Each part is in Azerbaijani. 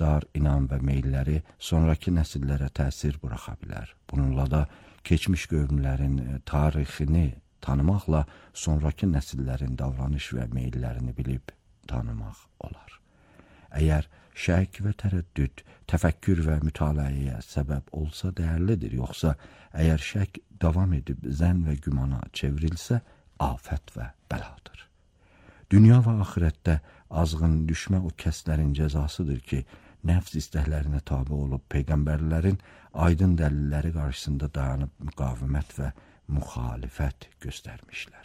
rəftar, inam və meylləri sonraki nəsillərə təsir buraxa bilər. Bununla da keçmiş qövmlərin tarixini tanımaqla sonraki nəsillərin davranış və meyllərini bilib tanımaq olar. Əgər şək və tərəddüd, təfəkkür və mütaliəyə səbəb olsa dəyərlidir, yoxsa əgər şək davam edib zənn və gümana çevrilsə, afət və bəladır. Dünya və axirətdə azğın düşmə o kəslərin cəzasıdır ki, nəfs istəklərinə tabe olub peyğəmbərlərin aydın dəlilləri qarşısında dayanıb müqavimət və müxalifət göstərmişlər.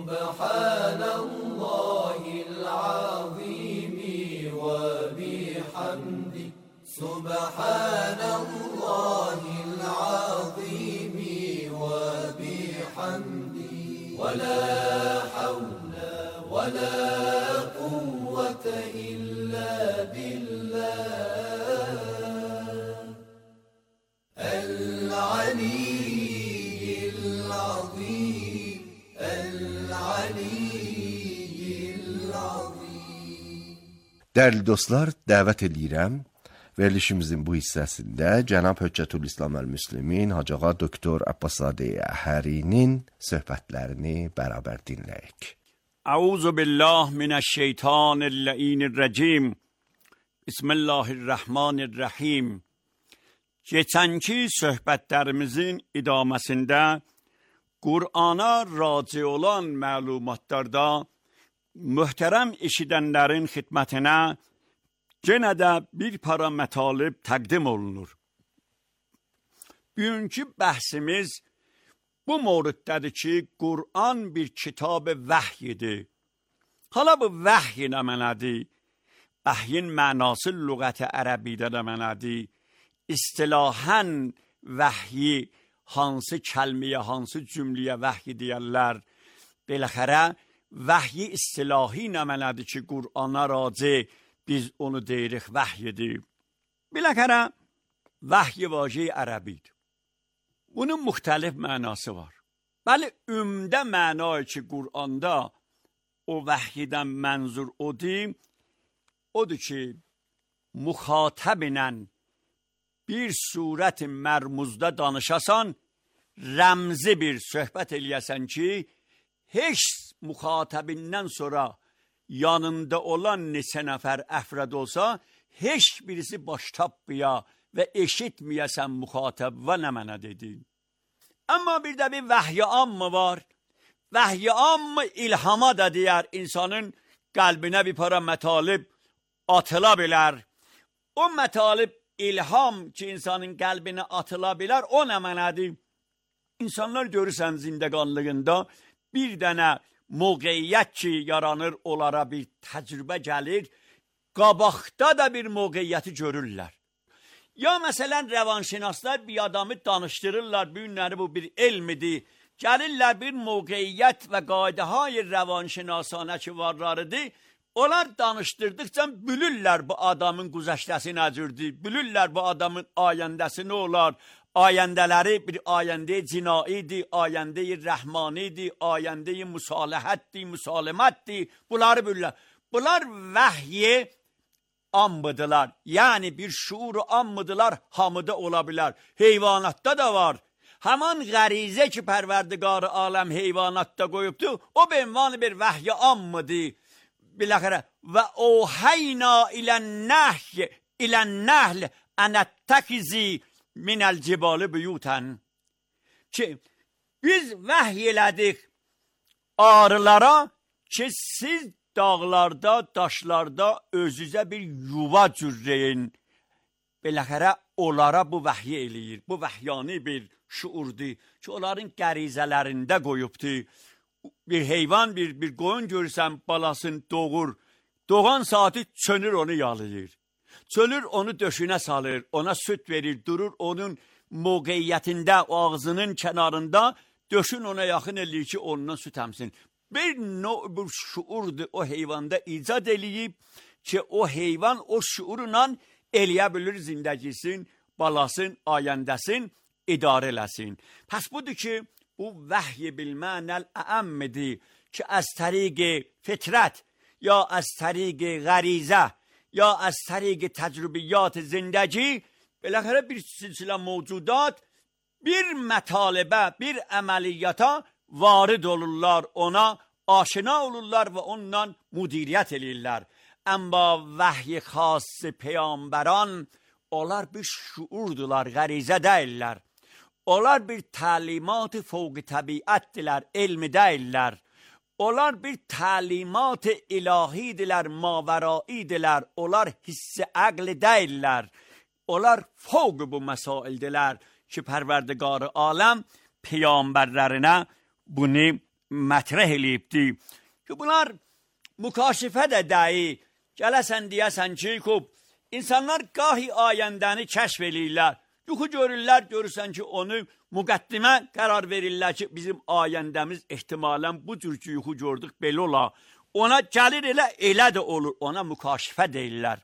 Subhanallahil azimi və bihamdi Subhanallahil azimi və bihamdi və la havle və la quvvete illa billah el-ali Dəyərli dostlar, dəvət edirəm. Verilişimizin bu hissəsində Cənab Höccətülislam Əl-Müslimin Hacı Ağa Doktor Abbaszadə Əhərinin söhbətlərini bərabər dinləyək. Əuzu billah minəşşeytanir-rəcim. Bismillahirrahmanirrahim. Keçənki söhbətlərimizin idaməsində Qur'ana raci olan məlumatlarda möhtərəm eşidənlərin xidmətinə yenə də bir para mətalib təqdim olunur. Bugünkü bəhsimiz bu mövzudadır ki, Qur'an bir kitab vəhyidir. Hala bu vəhy nə mənadır? Vəhyin mənası lüğət-i ərəbidə nə mənadır? İstilahən vəhyi hansı kəlməyə, hansı cümləyə vəhy deyərlər? Beləxərə vəhyi istilahi nə mənadır ki, Qur'ana raci biz onu deyirik vəhyidir. Beləxərə vəhy vacə ərəbidir. Bunun müxtəlif mənası var. Bəli, ümdə mənayı ki, Qur'anda o vəhyidən mənzur odur ki, müxatəbinən bir surət mərmuzda danışasan, rəmzi bir söhbət eləyəsən ki, heç müxatəbindən sonra yanında olan neçə nəfər əfrad olsa, heç birisi baş tapmaya və eşitməyəsən müxatəb və nə mənə dedi. Amma bir də bir vəhy-i ammı var. Vəhy-i ammı ilhama da deyər, insanın qəlbinə bir para mətalib atıla bilər. O mətalib ilham ki, insanın qəlbinə atıla bilər, o nə mənadır? İnsanlar görürsən zindəqanlığında bir dənə mövqeyyət ki, yaranır, onlara bir təcrübə gəlir, qabaqda da bir mövqeyyəti görürlər. Ya məsələn, rəvanşinaslar bir adamı danışdırırlar, bu günləri bu bir elmidir, gəlirlər bir mövqeyyət və qaydahay rəvanşinasanə ki, varlarıdır, onlar danışdırdıqca bilirlər bu adamın güzəştəsi nəcürdür, bilirlər bu adamın ayəndəsi nə olar, ayəndələri bir ayəndə-i cinaidir, ayəndə-i rəhmanidir, ayəndə-i müsaləhətdir, müsalimətdir, bunları bilirlər. Bunlar vəhyi ammıdılar, yəni bir şuuru ammıdılar, hamıda ola bilər, heyvanatda da var. Həman qərizə ki, pərverdigar-ı aləm heyvanatda qoyubdur, o benvanı bir vəhyi ammıdır. Biləxərə, və ohəyna ilən-nəhl ənəttəkizi minəl cibalı büyutən. Ki, biz vəhy elədik arılara ki, siz dağlarda, daşlarda özünüzə bir yuva cürreyin. Beləxərə, onlara bu vəhy eləyir. Bu vəhyani bir şuurdur ki, onların qərizələrində qoyubdur. Bir heyvan, bir qoyun görürsən, balasını doğur. Doğan saati çönür onu yalayır. Çölür onu döşünə salır, ona süt verir, durur onun mövqeyyətində, ağzının kənarında döşün ona yaxın eləyir ki, ondan süt əmsin. Bir şuurdur o heyvanda icad eləyib ki, o heyvan o şuurla eləyə bilir zindəgisin, balasın, ayəndəsin, idarə eləsin. Pəs budur ki, bu vəhy bilmənəl əəmmidir ki, az təriqi fitrət ya az təriqi qərizə یا از طریق تجربیات زندگی بالاخره bir silsile mevcudat, bir mətəlibə, bir əməliyyata varid olurlar, ona aşina olurlar və onunla müdiriyyət edirlər. Amma vəhy xası peyambəran, onlar bir şuurdular, qərizə deyirlər. Onlar bir təlimat-ı fövq-i təbiətdilər, elmi deyirlər. Onlar bir təlimat-ı ilahidirlər, mavəraidirlər. Onlar hissi əqli deyirlər. Onlar fövq bu məsaildirlər ki, Pərverdigar-ı aləm peyamberlerine bunu mətrəh eləyibdir. Ki bunlar mükaşifə də dəyi. Gələsən deyəsən ki, insanlar gahi ayəndəni kəşf eləyirlər. Yuxu görürlər, görürsən ki, onu müqəddimə qərar verirlər ki, bizim ayəndəmiz ehtimalən bu cür ki, yuxu gördük, belə ola. Ona gəlir elə də olur, ona mükaşifə deyirlər.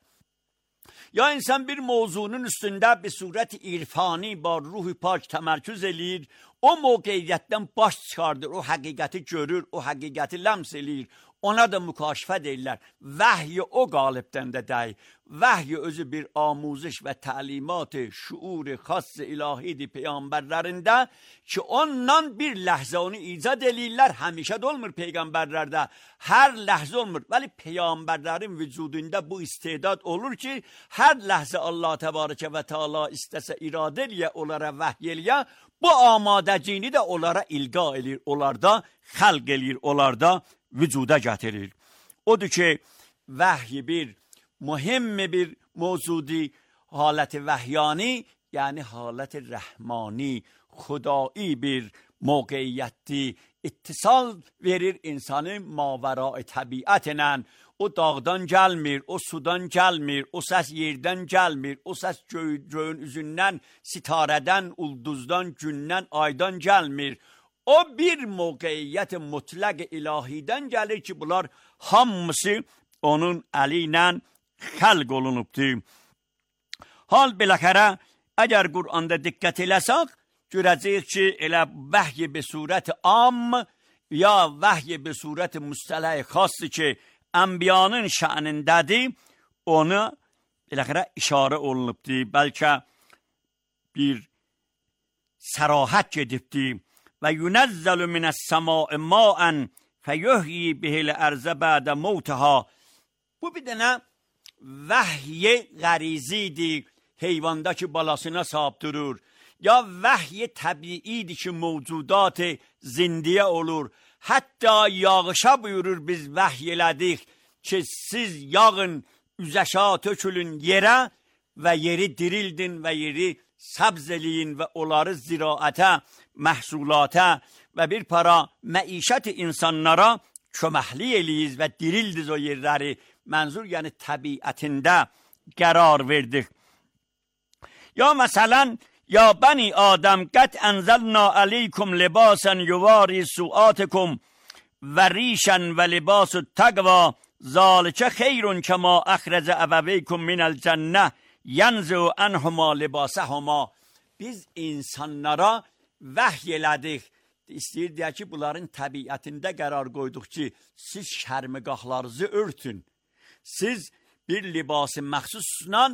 Ya insan bir mevzunun üstündə bir surət irfani ba ruh-u pak təmərküz eləyir, o mövqeyiyyətdən baş çıxardır, o həqiqəti görür, o həqiqəti ləms eləyir. Ona da mükaşifə deyirlər. Vəhy o qalibdən də deyil. Vəhy özü bir amuzış və təlimat-ı şuur-i xas-ı ilahidir peygamberlərində ki, ondan bir ləhzə onu icad eləyirlər. Həmişə də olmur peygamberlərdə. Hər ləhzə olmur. Vəli peygamberlərin vücudunda bu istedad olur ki, hər ləhzə Allah təbarəkə və teala istəsə iradə eləyə, onlara vəhy eləyə, bu amadəcini də onlara ilqa eləyir. Onlarda xəlq eləyir, onlarda vücuda gətirir. Odur ki, vəhy bir mühim bir mevzudi, halət-i vəhyani, yəni halət-i rəhmani, xudai bir mövqeyiyyətdir. İttisal verir insanı mavəra-i təbiətlə. O dağdan gəlmir, o sudan gəlmir, o səs yerdən gəlmir, o səs göyün üzündən, sitarədən, ulduzdan, gündən, aydan gəlmir. O bir mövqeyiyyət mütləq ilahidən gəlir ki, bunlar hamısı onun əli ilə xəlq olunubdur. Hal biləxərə, əgər Qur'anda diqqət eləsək, görəcəyik ki, elə vəhy bir surət am ya vəhy bir surət müstələ-i xasdır ki, ənbiyanın şənindədir, onu biləxərə işarə olunubdur. Bəlkə bir sərahət gedibdir. Və yunəzzəlu minəs-səmai ma'an feyuhyi bihil ərzə bədə mevtəhə. Bu bir dənə vəhy qərizidir, heyvanda ki balasına sahib durur. Ya vəhy təbiidir ki, mevcudat zindiyə olur. Hətta yağışa buyurur, biz vəhy elədik ki, siz yağın, üzəşa tökülün yerə və yeri dirildin və yeri səbz eləyin və onları ziraətə, məhsulata və bir para məişət insanlara köməkli eləyiz və dirildiz o yerləri. Mənzur, yəni təbiətində qərar verdik. Ya məsələn, ya bəni Adəm, qət ənzəlna əleykum libasən yuvari suatikum və rişən və libasu təqva zalikə xeyrun kəma əxrəcə əbəveykum minəl cənnə yənzü ənhuma libasəhuma. Biz insanlara vəhy elədik. İstəyir deyək ki, bunların təbiətində qərar qoyduq ki, siz şərmiqahlarınızı örtün. Siz bir libası məxsusla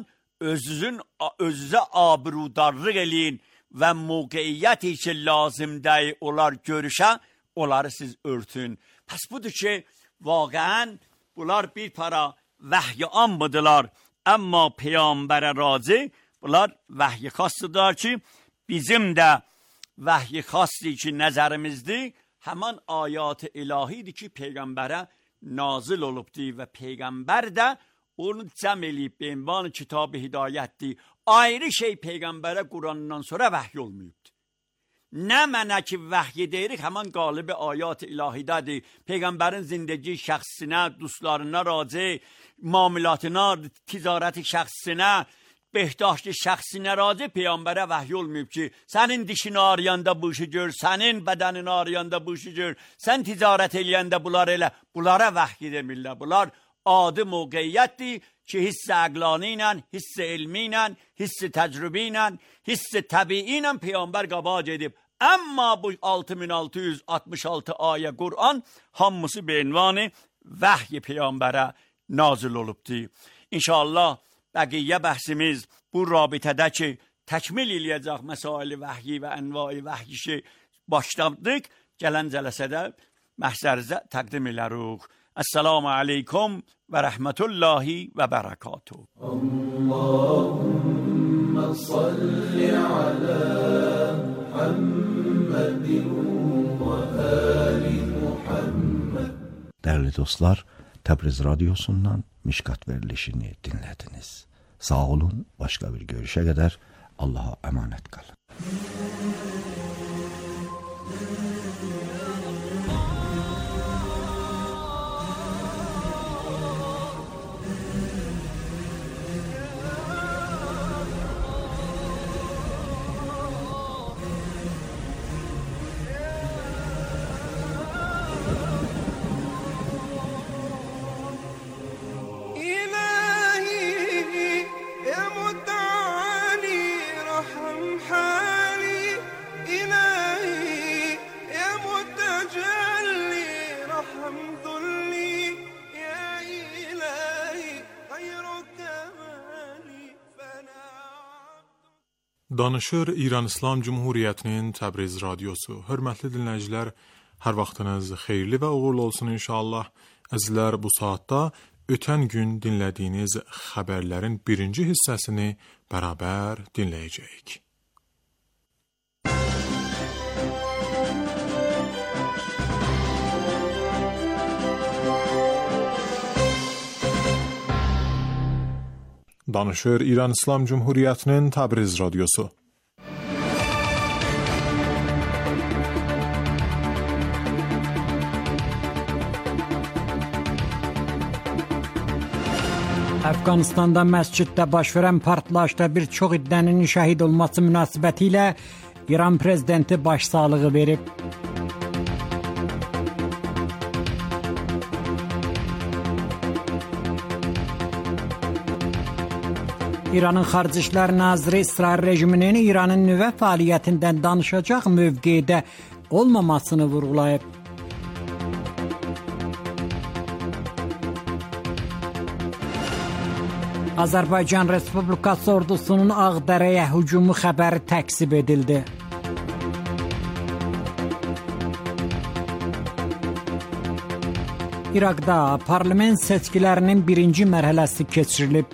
özünüzə abrudarlıq eləyin və mövqeyiyyət ki, lazımdır olar görüşə, onları siz örtün. Pəs budur ki, vaqəən bunlar bir para vəhy amıdılar. Amma Peyyambərə razı, bunlar vəhy xastıdır ki, bizim də vəhy xastıdır ki, nəzərimizdir, həmən ayat-ı ilahidir ki, Peyğəmbərə nazil olubdur və Peyğəmbər də onu cəm eləyib, beyinvanı kitab-ı hidayətdir. Ayrı şey Peyğəmbərə Qurandan sonra vəhy olmayıbdır. Nə mənə ki, vəhy deyirik, həmən qalibi ayat-ı ilahidədir. Peyğəmbərin zindəgi şəxsinə, dostlarına razı, mamulatına, ticarəti şəxsinə, behdaşlı şəxsinə razı Peyğəmbərə vəhy olmayıb ki, sənin dişini arıyanda bu işi gör, sənin bədənini arıyanda bu işi gör, sən ticarət eləyəndə bunlar elə, bunlara vəhy demirlər. Bunlar adı mövqeyiyyətdir ki, hissə əqlani ilə, hissə elmi ilə, hissə təcrübə ilə, hissə təbii ilə Peyğəmbər qabac edib. Amma bu 6666 ayə Qur'an hamısı beinvanı vəhy Peyğəmbərə nazil olubdur. İnşallah bəqiyyə bəhsimiz bu rabitədə ki, təkmil eləyəcək məsail vəhyi və ənvai vəhyi ki, başladık. Gələn cələsədə məhzərizə təqdim elərik. Esselamu aleykum və rəhmətullahi və bərəkatuhu. Allahümme salli ala Muhammedin və ali Muhammed. Dəyərli dostlar, Təbriz Radiosundan Mişkat verilişini dinlədiniz. Sağ olun, başqa bir görüşə qədər Allaha əmanət qalın. Danışır İran İslam Cumhuriyyətinin Təbriz Radiosu. Hörmətli dinləyicilər, hər vaxtınız xeyirli və uğurlu olsun inşallah. Əzizlər, bu saatda ötən gün dinlədiyiniz xəbərlərin birinci hissəsini bərabər dinləyəcəyik. Danışır İran İslam Cumhuriyyətinin Təbriz Radiosu. Əfqanistanda məsciddə baş verən partlayışda bir çox iddənin şəhid olması münasibətilə İran prezidenti başsağlığı verib. İranın Xarici İşlər Naziri İsrail rejiminin İranın nüvə fəaliyyətindən danışacaq mövqedə olmamasını vurğulayıb. Azərbaycan Respublikası ordusunun Ağdərəyə hücumu xəbəri təksib edildi. İraqda parlament seçkilərinin birinci mərhələsi keçirilib.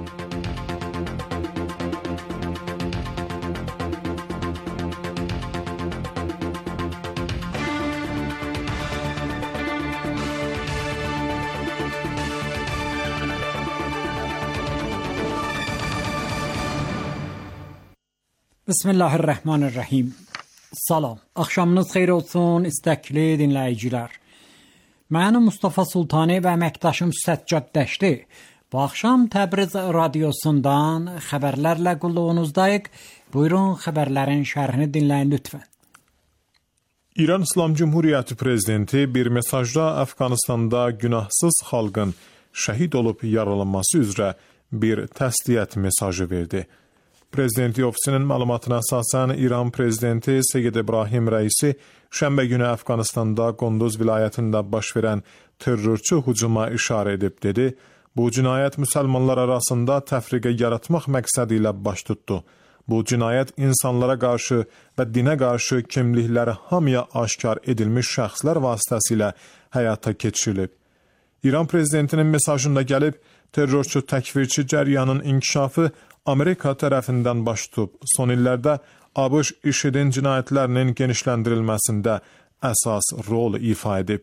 Bismillahirrahmanirrahim. Salam. Axşamınız xeyir olsun, istəkli dinləyicilər. Mən Mustafa Sultani və əməkdaşım Səccad Dəşti bu axşam Təbriz Radiosundan xəbərlərlə qulluğunuzdayıq. Buyurun, xəbərlərin şərhini dinləyin lütfən. İran İslam Cumhuriyyəti prezidenti bir mesajda Əfqanistanda günahsız xalqın şəhid olub yaralanması üzrə bir təsliyyət mesajı verdi. Prezidenti ofisinin məlumatına əsasən İran prezidenti Seyyid İbrahim Rəisi şənbə günü Əfqanistanda Qunduz vilayətində baş verən terrorçu hücuma işarə edib dedi. Bu cinayət müsəlmanlar arasında təfriqə yaratmaq məqsədi ilə baş tutdu. Bu cinayət insanlara qarşı və dinə qarşı kimlikləri hamıya aşkar edilmiş şəxslər vasitəsilə həyata keçirilib. İran prezidentinin mesajında gəlib, terrorçu təkfirçi cəryanın inkişafı Amerika tərəfindən baş tutub. Son illərdə ABŞ IŞİD-in cinayətlərinin genişləndirilməsində əsas rol ifa edib.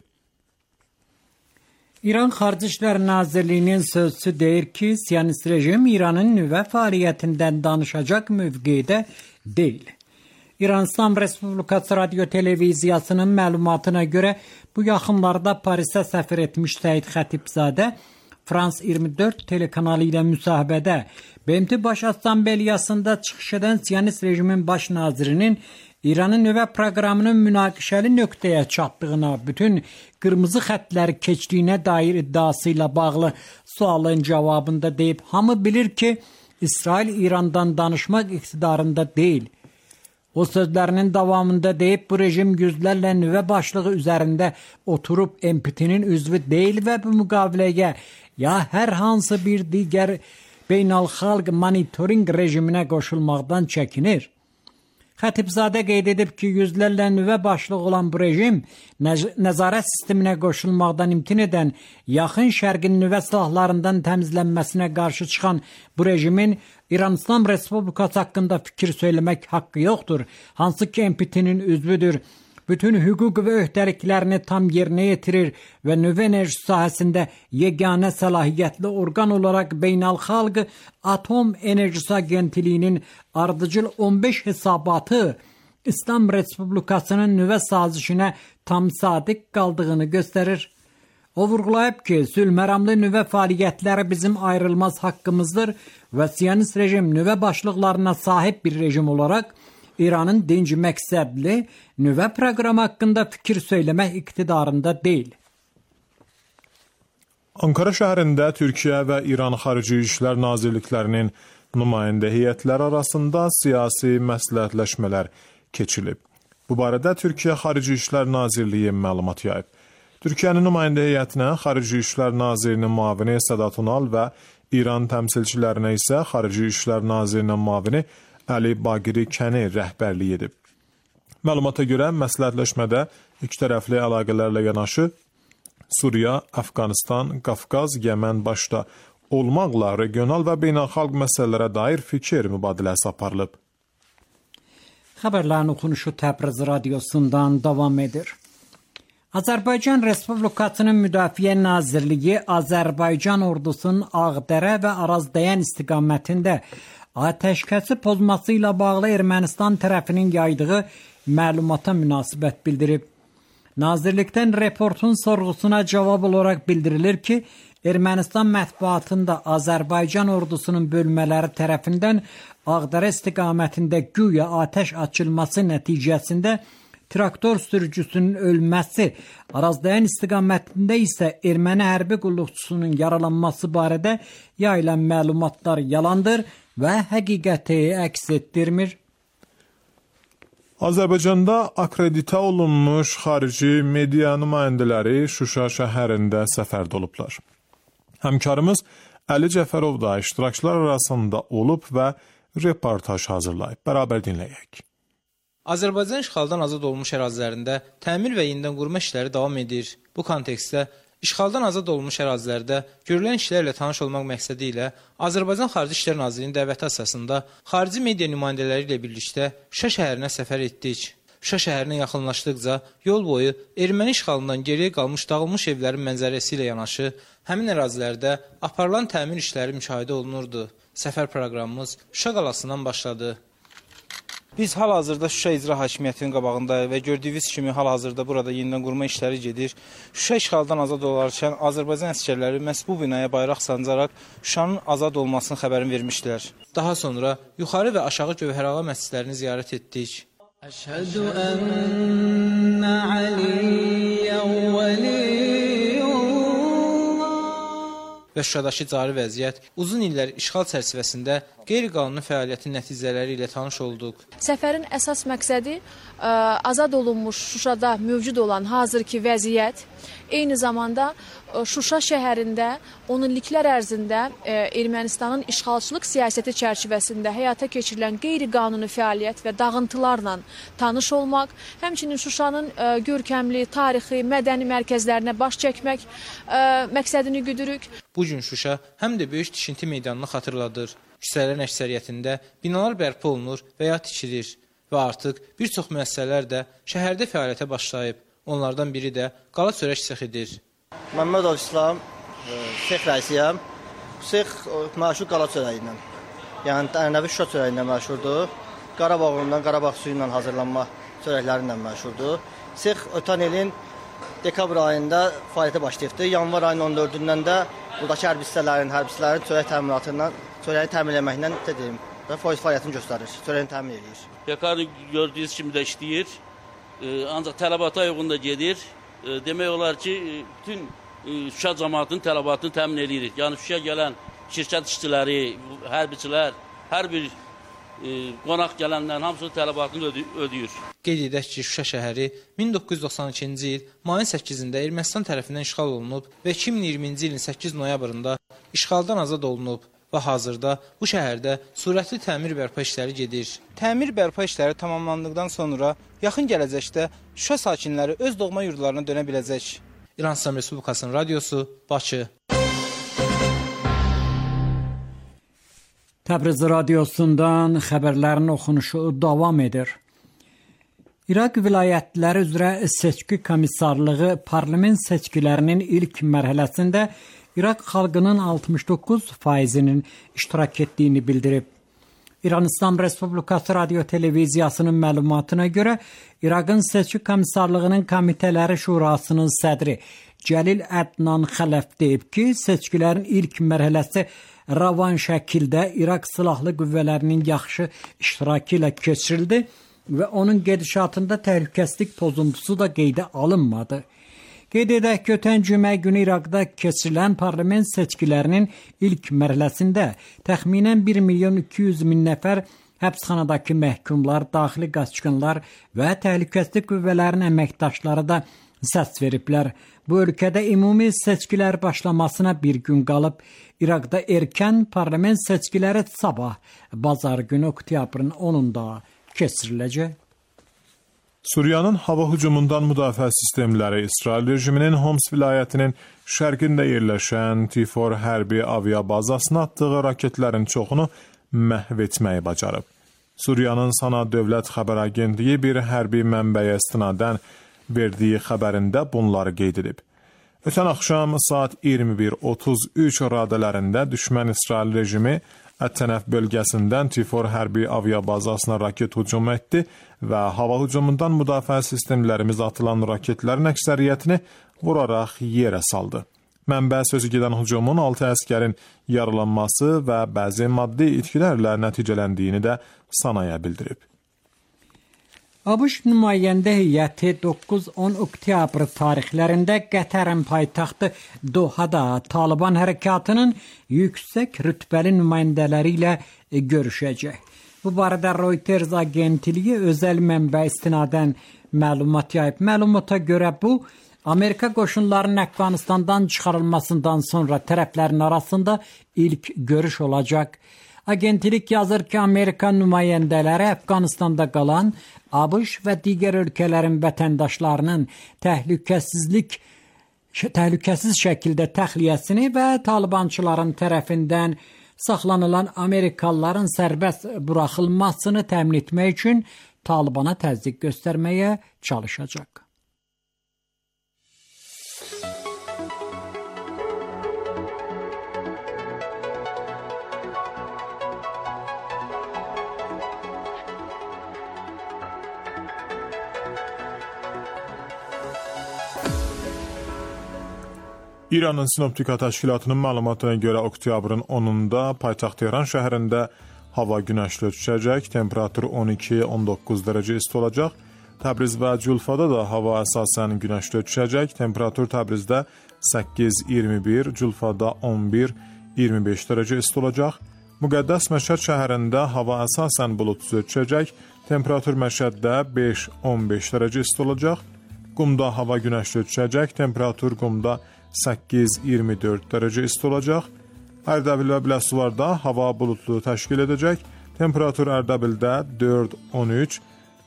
İran Xarici İşlər Nazirliyinin sözçüsü deyir ki, Siyonist rejim İranın nüvə fəaliyyətindən danışacaq mövqedə deyil. İran İslam Respublikası Radio Televiziyasının məlumatına görə bu yaxınlarda Parisə səfər etmiş Səid Xətibzadə Frans 24 telekanalı ilə müsahibədə BMT Baş Assambleyasında çıxış edən Siyonist rejimin baş nazirinin İranın nüvə proqramının münaqişəli nöqtəyə çatdığına, bütün qırmızı xəttləri keçdiyinə dair iddiası ilə bağlı sualın cavabında deyib, hamı bilir ki, İsrail İrandan danışmaq iqtidarında deyil. O sözlərinin davamında deyib, bu rejim yüzlərlə nüvə başlığı üzərində oturub MPT-nin üzvü deyil və bu müqaviləyə ya hər hansı bir digər beynəlxalq monitoring rejiminə qoşulmaqdan çəkinir. Xətibzadə qeyd edib ki, yüzlərlə nüvə başlığı olan bu rejim nəzarət sisteminə qoşulmaqdan imtin edən, yaxın şərqin nüvə silahlarından təmizlənməsinə qarşı çıxan bu rejimin İran İslam Respublikası haqqında fikir söyləmək haqqı yoxdur, hansı ki NPT-nin üzvüdür. Bütün hüquq və öhdəliklərini tam yerinə yetirir və nüvə enerjisi sahəsində yeganə səlahiyyətli orqan olaraq Beynəlxalq Atom Enerjisi Agentliyinin ardıcıl 15 hesabatı İslam Respublikasının nüvə sazişinə tam sadiq qaldığını göstərir. O vurğulayıb ki, sülhməramlı nüvə fəaliyyətləri bizim ayrılmaz haqqımızdır və Siyonist rejim nüvə başlıqlarına sahib bir rejim olaraq İranın dinc məqsədli nüvə proqramı haqqında fikir söyləmək iqtidarında deyil. Ankara şəhərində Türkiyə və İran Xarici İşlər Nazirliklərinin nümayəndə heyətləri arasında siyasi məsləhətləşmələr keçilib. Bu barədə Türkiyə Xarici İşlər Nazirliyi məlumat yayıb. Türkiyənin nümayəndə heyətinə Xarici İşlər Nazirinin müavini Sədat Unal və İran təmsilçilərinə isə Xarici İşlər Nazirinin müavini Əli Baqiri Kəni rəhbərlik edib. Məlumata görə məsləhətləşmədə ikitərəfli əlaqələrlə yanaşı Suriya, Əfqanistan, Qafqaz, Yəmən başda olmaqla regional və beynəlxalq məsələlərə dair fikir mübadiləsi aparılıb. Xəbərlərin oxunuşu Təbriz radiosundan davam edir. Azərbaycan Respublikasının Müdafiə Nazirliyi Azərbaycan ordusunun Ağdərə və Arazdayan istiqamətində atəşkəsi pozması ilə bağlı Ermənistan tərəfinin yaydığı məlumata münasibət bildirib. Nazirlikdən reportun sorğusuna cavab olaraq bildirilir ki, Ermənistan mətbuatında Azərbaycan ordusunun bölmələri tərəfindən Ağdərə istiqamətində güya atəş açılması nəticəsində traktor sürücüsünün ölməsi, Arazdayan istiqamətində isə erməni hərbi qulluqçusunun yaralanması barədə yayılan məlumatlar yalandır və həqiqəti əks etdirmir. Azərbaycanda akreditə olunmuş xarici media nümayəndələri Şuşa şəhərində səfərdə olublar. Həmkarımız Əli Cəfərov da iştirakçılar arasında olub və reportaj hazırlayıb. Bərabər dinləyək. Azərbaycan işğaldan azad olmuş ərazilərində təmir və yenidən qurma işləri davam edir. Bu kontekstdə işğaldan azad olmuş ərazilərdə görülən işlərlə tanış olmaq məqsədi ilə Azərbaycan Xarici İşlər Nazirliyinin dəvəti əsasında xarici media nümayəndələri ilə birlikdə Şuşa şəhərinə səfər etdik. Şuşa şəhərinə yaxınlaşdıqca yol boyu erməni işğalından geriyə qalmış dağılmış evlərin mənzərəsi ilə yanaşı, həmin ərazilərdə aparılan təmir işləri müşahidə olunurdu. Səfər proqramımız Şuşa qalasından başladı. Biz hal-hazırda Şuşa İcra Hakimiyyətinin qabağındayıq və gördüyünüz kimi hal-hazırda burada yenidən qurma işləri gedir. Şuşa işğaldan azad olarkən Azərbaycan əsgərləri məhz bu binaya bayraq sancaraq Şuşanın azad olmasının xəbərini vermişdilər. Daha sonra yuxarı və aşağı Gövhərağa məscidlərini ziyarət etdik. Əşhədü ənnə Aliyyən vəliyyullah. Və Şuşadakı cari vəziyyət uzun illər işğal çərçivəsində qeyri-qanuni fəaliyyətin nəticələri ilə tanış olduq. Səfərin əsas məqsədi azad olunmuş Şuşada mövcud olan hazırki vəziyyət, eyni zamanda Şuşa şəhərində 10 illiklər ərzində Ermənistanın işğalçılıq siyasəti çərçivəsində həyata keçirilən qeyri-qanuni fəaliyyət və dağıntılarla tanış olmaq, həmçinin Şuşanın görkəmli, tarixi, mədəni mərkəzlərinə baş çəkmək məqsədini güdürük. Bu gün Şuşa həm də böyük tikinti meydanını xatırladır. Küçələrin əksəriyyətində binalar bərpa olunur və ya tikilir və artıq bir çox müəssisələr də şəhərdə fəaliyyətə başlayıb. Onlardan biri də qala çörək sexidir. Məmmədov İslam, sex rəisiyəm. Sex məşhur qala çörəyi ilə, yəni ənənəvi Şuşa çörəyi ilə məşhurdur. Qarabağ unundan, Qarabağ suyu ilə hazırlanma çörəkləri ilə məşhurdur. Sex ötən ilin dekabr ayında fəaliyyətə başlayıbdır. Yanvar ayının 14-dən də buradakı hərbçilərin çörək təminatından, çörəyi təmin etməklə və fəaliyyətini göstərir, çörəyini təmin edir. Yakarı gördüyünüz kimi də işləyir, ancaq tələbata uyğun da gedir. Demək olar ki, bütün Şuşa cəmaatının tələbatını təmin edirik. Yəni Şuşaya gələn şirkət işçiləri, hərbiçilər, hər bir qonaq gələnlərin hamısının tələbatını ödəyir. Qeyd edək ki, Şuşa şəhəri 1992-ci il mayın 8-də Ermənistan tərəfindən işğal olunub və 2020-ci ilin 8 noyabrında işğaldan azad olunub və hazırda bu şəhərdə sürətli təmir bərpa işləri gedir. Təmir bərpa işləri tamamlandıqdan sonra yaxın gələcəkdə Şuşa sakinləri öz doğma yurdlarına dönə biləcək. İran İslam Respublikasının radiosu, Bakı. Təbriz radiosundan xəbərlərin oxunuşu davam edir. İraq vilayətləri üzrə seçki komissarlığı parlament seçkilərinin ilk mərhələsində İraq xalqının 69%-nin iştirak etdiyini bildirib. İran İslam Respublikası Radio Televiziyasının məlumatına görə İraqın seçki komissarlığının komitələri şurasının sədri Cəlil Ədnan Xələf deyib ki, seçkilərin ilk mərhələsi ravan şəkildə İraq silahlı qüvvələrinin yaxşı iştirakı ilə keçirildi və onun gedişatında təhlükəsizlik pozuntusu da qeydə alınmadı. Qeyd edək ki, ötən cümə günü İraqda keçirilən parlament seçkilərinin ilk mərhələsində təxminən 1.200.000 nəfər həbsxanadakı məhkumlar, daxili qaçqınlar və təhlükəsizlik qüvvələrinin əməkdaşları da səs veriblər. Bu ölkədə ümumi seçkilər başlamasına bir gün qalıb. İraqda erkən parlament seçkiləri sabah, bazar günü oktyabrın 10-da keçiriləcək. Suriyanın hava hücumundan müdafiə sistemləri İsrail rejiminin Homs vilayətinin şərqində yerləşən T4 hərbi aviabazasına atdığı raketlərin çoxunu məhv etməyi bacarıb. Suriyanın Sana Dövlət Xəbər Agentliyi bir hərbi mənbəyə istinadən verdiyi xəbərində bunları qeyd edib. Ötən axşam saat 21:33 radələrində düşmən İsrail rejimi Ət-Tənəf bölgəsindən T4 hərbi aviabazasına raket hücum etdi və hava hücumundan müdafiə sistemlərimiz atılan raketlərin əksəriyyətini vuraraq yerə saldı. Mənbə sözü gedən hücumun 6 əsgərin yaralanması və bəzi maddi itkilərlə nəticələndiyini də Sanaya bildirib. ABŞ nümayəndə heyəti 9-10 oktyabr tarixlərində Qətərin paytaxtı Dohada Taliban hərəkatının yüksək rütbəli nümayəndələri ilə görüşəcək. Bu barədə Reuters agentliyi özəl mənbə istinadən məlumat yayıb. Məlumata görə bu, Amerika qoşunlarının Əfqanistandan çıxarılmasından sonra tərəflərin arasında ilk görüş olacaq. Agentlik yazır ki, Amerika nümayəndələri Əfqanistanda qalan ABŞ və digər ölkələrin vətəndaşlarının təhlükəsiz şəkildə təxliyəsini və Talibançıların tərəfindən saxlanılan Amerikalıların sərbəst buraxılmasını təmin etmək üçün Talibana təzyiq göstərməyə çalışacaq. İranın Sinoptika Təşkilatının məlumatına görə oktyabrın 10-da paytaxt Tehran şəhərində hava günəşli düşəcək, temperatur 12-19 dərəcə isti olacaq. Təbriz və Culfada da hava əsasən günəşli düşəcək, temperatur Təbrizdə 8-21, Culfada 11-25 dərəcə isti olacaq. Müqəddəs Məşhəd şəhərində hava əsasən bulutsuz düşəcək, temperatur Məşhəddə 5-15 dərəcə isti olacaq. Qumda hava günəşli düşəcək, temperatur Qumda 8-24 dərəcə isti olacaq. Ərdəbil və Biləsuvarda hava bulutlu təşkil edəcək. Temperatur Ərdəbildə 4-13,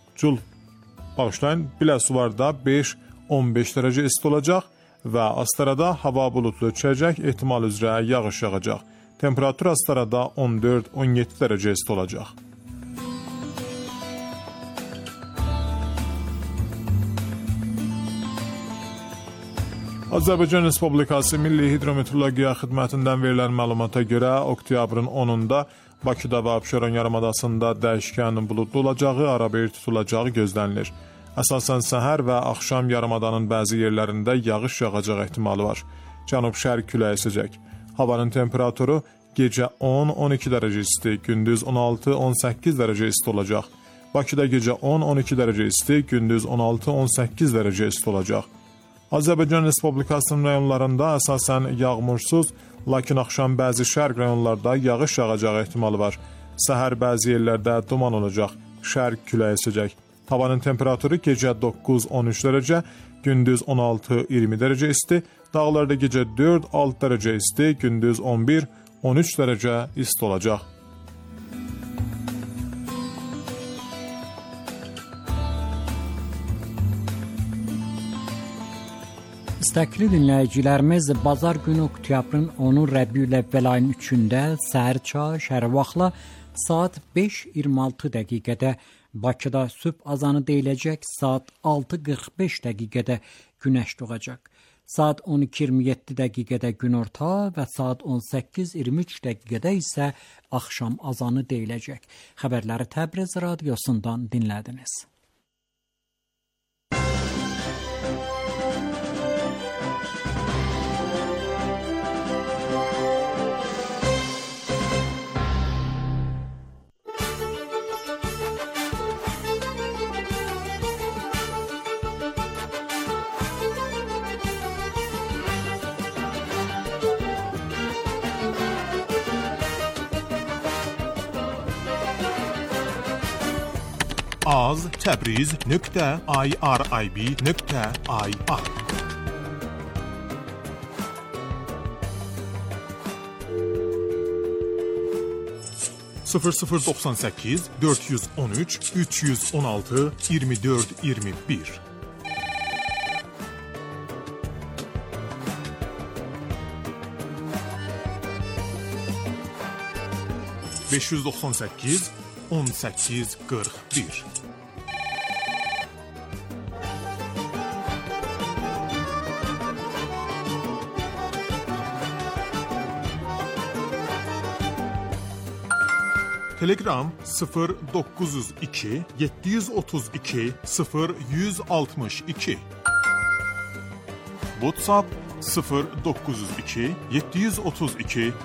Biləsuvarda 5-15 dərəcə isti olacaq və Astarada hava bulutlu düşəcək, ehtimal üzrə yağış yağacaq. Temperatur Astarada 14-17 dərəcə isti olacaq. Azərbaycan Respublikası Milli Hidrometeorologiya Xidmətindən verilən məlumata görə oktyabrın 10-da Bakıda və Abşeron yarımadasında dəyişkən buludlu olacağı, arabir tutulacağı gözlənilir. Əsasən səhər və axşam yarımadanın bəzi yerlərində yağış yağacaq ehtimalı var. Cənub-şərq küləyi əsəcək. Havanın temperaturu gecə 10-12 dərəcə isti, gündüz 16-18 dərəcə isti olacaq. Bakıda gecə 10-12 dərəcə isti, gündüz 16-18 dərəcə isti olacaq. Azərbaycan Respublikasının rayonlarında əsasən yağmursuz, lakin axşam bəzi şərq rayonlarda yağış yağacağı ehtimalı var. Səhər bəzi yerlərdə duman olacaq, şərq küləyi əsəcək. Havanın temperaturu gecə 9-13 dərəcə, gündüz 16-20 dərəcə isti, dağlarda gecə 4-6 dərəcə isti, gündüz 11-13 dərəcə isti olacaq. İstəkli dinləyicilərimiz, bazar günü oktyabrın 10-u Rəbiül-Əvvəl ayının 3-də səhər çağı şərq vaxtla saat 5:26 dəqiqədə Bakıda sübh azanı deyiləcək, saat 6:45 dəqiqədə günəş doğacaq. Saat 12:27 dəqiqədə günorta və saat 18:23 dəqiqədə isə axşam azanı deyiləcək. Xəbərləri Təbriz radiosundan dinlədiniz. az.təbriz.irib.ir 0098 413 316 24 21 598 18 41 Telegram 0902 732 0162 WhatsApp 0902 732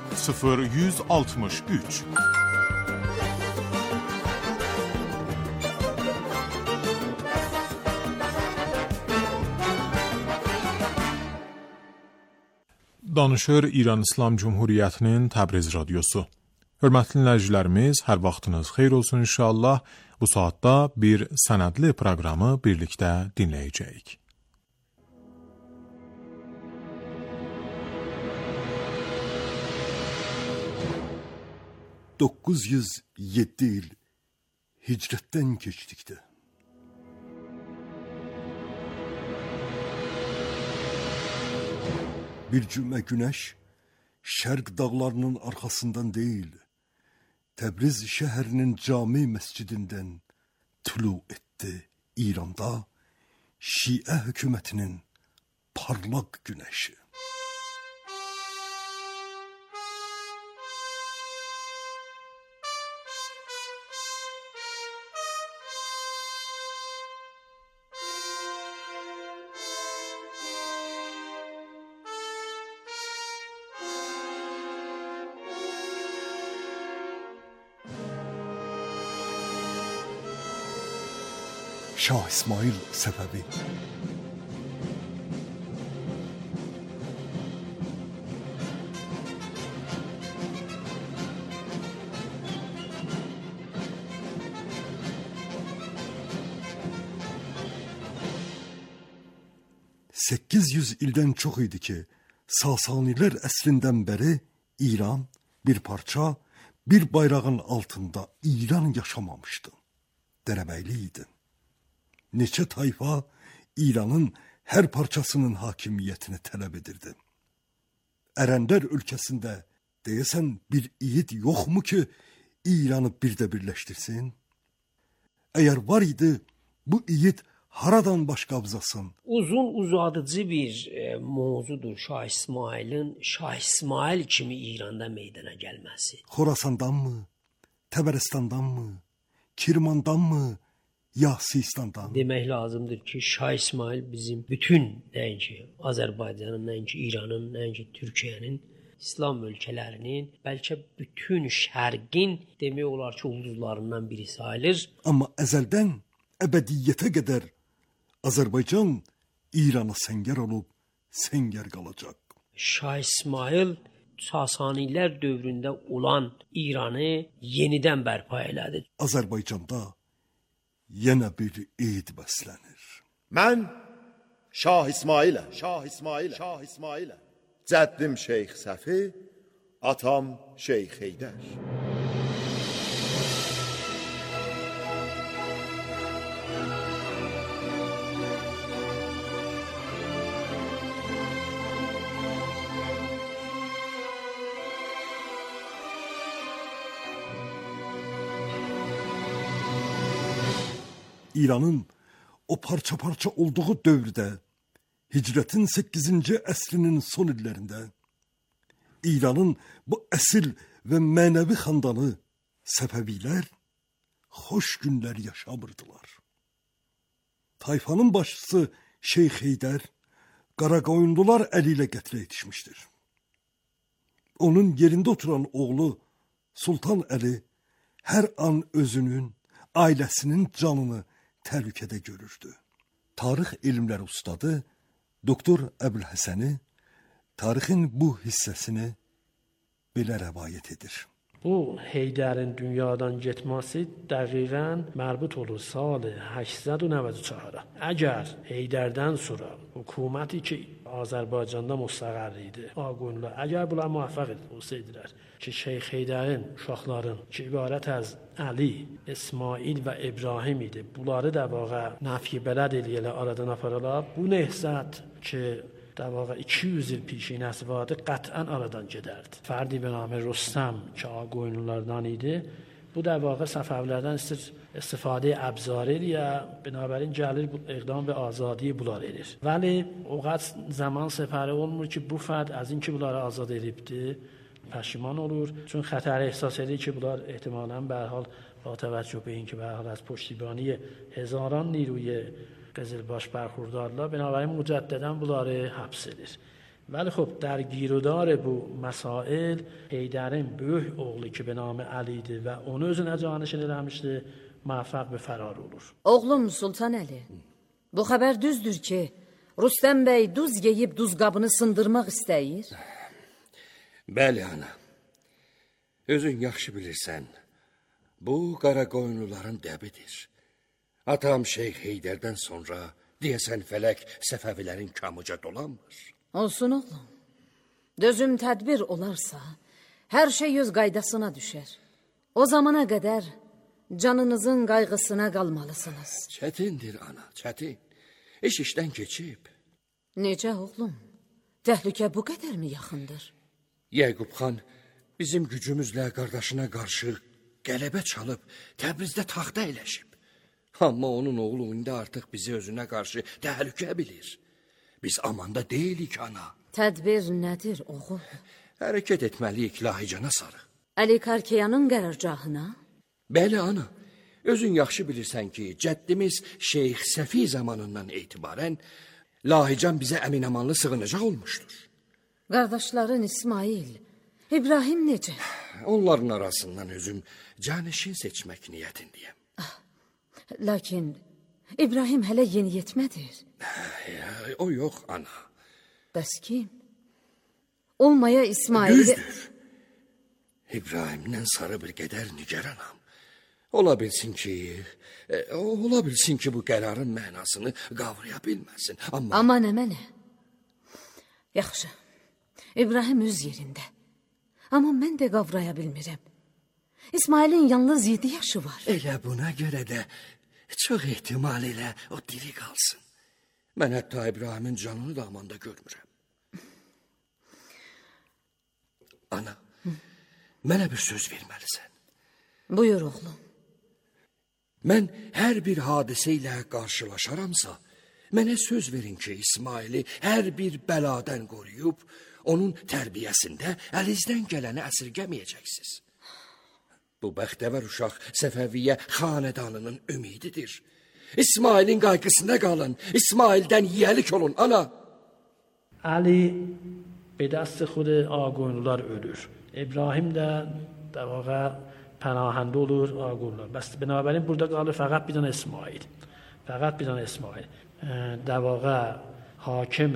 0163 Danışır İran İslam Cumhuriyyətinin Təbriz radiosu. Hörmətli dinləyicilərimiz, hər vaxtınız xeyir olsun inşallah. Bu saatda bir sənədli proqramı birlikdə dinləyəcəyik. ...907 il hicrətdən keçdikdə. Bir cümə günəş şərq dağlarının arxasından deyil, Təbriz şəhərinin cami məscidindən tulu etdi İranda Şiə hökumətinin parlaq günəşi. Şah İsmail Səfəvi. ...800 ildən çox idi ki, Sasanilər əsrindən bəri İran bir parça, bir bayrağın altında İran yaşamamışdı. Dərəbəyli idi. Neçə tayfa İranın hər parçasının hakimiyyətini tələb edirdi. Ərəndər ölkəsində deyəsən bir yiğit yoxmu ki, İranı bir də birləşdirsin? Əgər var idi, bu yiğit haradan baş qabzasın? Uzun uzadıcı bir mövzudur Şah İsmail'in Şah İsmail kimi İranda meydana gəlməsi. Xorasandanmı? Təbərəstandanmı? Kirmandanmı? Ya Sistandan. Demək lazımdır ki, Şah İsmail bizim bütün nəinki Azərbaycanın, nəinki İranın, nəinki Türkiyənin, İslam ölkələrinin, bəlkə bütün şərqin demək olar ki, ulduzlarından biri sayılır. Amma əzəldən əbədiyyətə qədər Azərbaycan İrana səngər olub, səngər qalacaq. Şah İsmail Sasanilər dövründə olan İranı yenidən bərpa elədi. Azərbaycanda yenə bir eid bəslənir. Mən Şah İsmailəm. Cəddim Şeyx Səfi, atam Şeyx Heydər. İranın o parça-parça olduğu dövrdə, Hicrətin 8-ci əsrinin son illərində İranın bu əsil və mənəvi xandanı Səfəvilər xoş günlər yaşamırdılar. Tayfanın başçısı Şeyx Heydər Qaraqoyunlular əli ilə qətlə yetişmişdir. Onun yerində oturan oğlu Sultan Əli hər an özünün, ailəsinin canını təhlükədə görürdü. Tarix elmləri ustadı Doktor Əbülhəsəni tarixin bu hissəsini belə rəvayət edir. Bu Heydərin dünyadan getməsi dəqiqən mərbut olur sal 894. Əgər Heydərdən sonra hökuməti ki Azərbaycanda müstəqər idi, Ağqoyunlular, əgər bunlar müvəffəq olsaydılar ki Şeyx Heydərin uşaqların ki ibarət az Əli, İsmail və İbrahim idi, bunları da vaqa nəfi bələd eləyələ aradan aparılar, bu nehzət ki در واقع 200 il پیشینəsi vardı, qət'ən aradan gedərdi. Fərdi به نام رستم ki Ağqoyunlulardan idi, bu در واقع Səfəvilərdən istifadə əbzar eləyə, binabərin gəlir iqdam və azadi bunlar edir. Vəli o qədər zaman səfəri olmur ki, bu fərd az in ki bunları azad edibdi, پشیمان olur. چون خطر احساس edir ki bunlar ehtimalən به هر حال با توجه به اینکه به هر حال از پشتیبانی هزاران نیروی قزلباش برخوردارlar بنابراین مجددا bunları həbs edir. ولی خب در گیرودار bu مسائل Heydərin böyük oğlu ki به نام علی idi və onu özünə canişin eləmişdi, muvaffaq bir fərar olur. Oğlum Sultan Əli, bu xəbər düzdür ki, Rüstəm bəy duz yeyib duz qabını sındırmaq istəyir? Bəli ana. Özün yaxşı bilirsən. Bu Qaraqoyunluların dəbidir. Atam Şeyx Heydərdən sonra deyəsən fələk Səfəvilərin kamıca dolanmır. Olsun oğlum. Dözüm tədbir olarsa, hər şey öz qaydasına düşər. O zamana qədər canınızın qayğısına qalmalısınız. Çətindir ana, çətin. İş işdən keçib. Necə oğlum? Təhlükə bu qədər mi yaxındır? Yəqub xan bizim gücümüzlə qardaşına qarşı qələbə çalıb Təbrizdə taxta eləşib. Amma onun oğlu indi artıq bizi özünə qarşı təhlükə bilir. Biz amanda deyilik ana. Tədbir nədir oğul? Hərəkət etməliyik Lahicana sarı. Əli Karkiyanın qərargahına? Bəli ana. Özün yaxşı bilirsən ki, cəddimiz Şeyx Səfi zamanından etibarən Lahican bizə əminamanlı sığınacaq olmuşdur. Qardaşların İsmail, İbrahim necə? Onların arasından özüm canişin seçmək niyyətindəyəm. Lakin İbrahim hələ yeni yetmədir. O yox ana. Bəs kim? Olmaya İsmail... Düzdür. İbrahimdən sarı bir qədər nigaranam. Ola bilsin ki bu qərarın mənasını qavraya bilməsin. Amma nə mənə? Yaxşı. İbrahim öz yerində. Amma mən də qavraya bilmirəm. İsmailin yalnız 7 yaşı var. Elə buna görə də çox ehtimal ilə o diri qalsın. Mən hətta İbrahimin canını da amanda görmürəm. Ana, mənə bir söz verməlisən. Buyur oğlum. Mən hər bir hadisə ilə qarşılaşaramsa, mənə söz verin ki, İsmaili hər bir bəladan qoruyub, onun tərbiyəsində əlinizdən gələni əsirgəməyəcəksiniz. Bu bəxtəvər uşaq Səfəviyyə xanədanının ümididir. İsmailin qayğısında qalın, İsmaildən yiyəlik olun, ana. Ali به دست خود آقویونlular ölür. İbrahim də dəvaqa pənahəndə olur Ağqoyunlular. Bəs binabərin burada qalır fəqət bir dənə İsmail. Fəqət bir dənə İsmail. Dəvaqa حاکم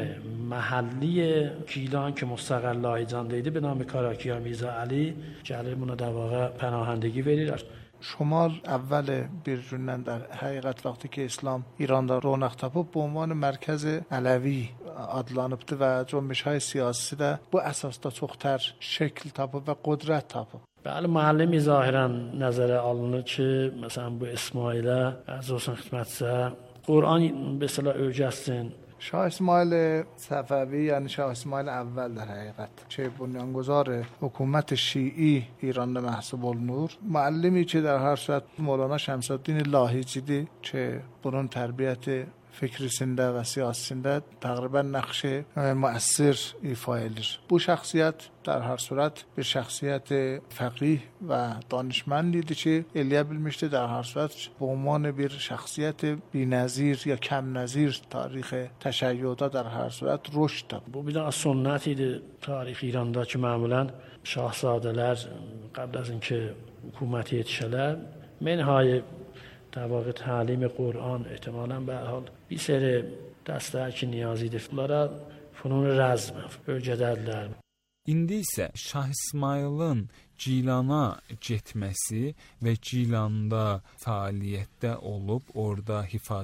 محلی گیلان که مستقل لاهیجان دیده به نام کاراکیا میرزا علی جلیل در واقع پناهندگی verir. شمال اول بیرجونن در حقیقت وقتی که اسلام ایران را رونق تاپید به عنوان مرکز علوی adlanıbdı و جنبش های سیاسی ده bu əsasda çoxtər şəkil tapıb və qudrət tapıb. بله معلمی ظاهرا نظر alınır ki مثلا bu İsmailə az olsun xidmətsə Qur'an به اصطلاح öyrəşsin. شاه اسماعیل صفوی یعنی شاه اسماعیل اول در حقیقت چه بنیانگذار حکومت شیعی ایران محسوب olunur. معلمی که در هر صورت مولانا شمس الدین لاهیجیdir که bunun tərbiyəti fikrisində və siyasətində təqribən nəqşi müəssir ifa edir. Bu şəxsiyyət در هر صورت bir şəxsiyyət fəqih və danışmand idi ki, eləyə bilmişdi در هر صورت به عنوان bir şəxsiyyət بی‌نظیر یا کم نظیر تاریخ تشیع‌da در هر صورت رشد داد. Bu bir daha sünnət idi tarix İranda ki, معمولا şahzadələr قبل از اینکه حکومت yetişələr منهای در واقع تعلیم قرآن احتمالاً به حال bir seri dəstə ki niyaz idi. Bunlara funun rəzm öyrədərlər. İndi isə Şah İsmayılın Gilana getməsi və Gilanda fəaliyyətdə olub, orada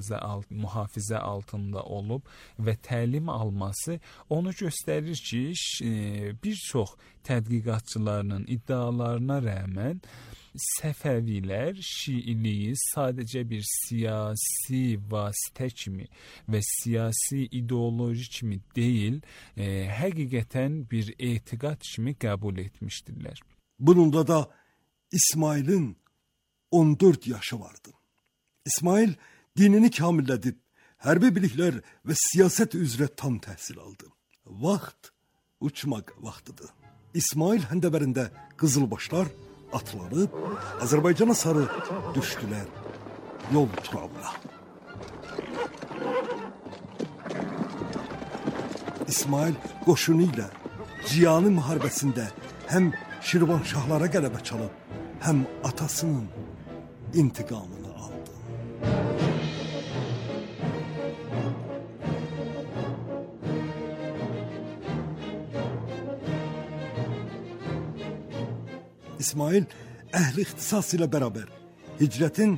mühafizə altında olub və təlim alması onu göstərir ki, bir çox tədqiqatçılarının iddialarına rəğmən Səfəvilər Şiiliyi sadəcə bir siyasi vasitə kimi və siyasi ideoloji kimi deyil, həqiqətən bir etiqad kimi qəbul etmişdirlər. Bununla da İsmail'in 14 yaşı vardı. İsmail dinini kamillədib, hərbi biliklər və siyasət üzrə tam təhsil aldı. Vaxt uçmaq vaxtıdır. İsmail həndəvərində qızılbaşlar atlanıb Azərbaycana sarı düşdülər yol turabına. İsmail qoşunu ilə Ciyani müharibəsində həm Şirvanşahlara qələbə çalıb, həm atasının intiqamını aldı. İsmail əhli ixtisas ilə bərabər hicrətin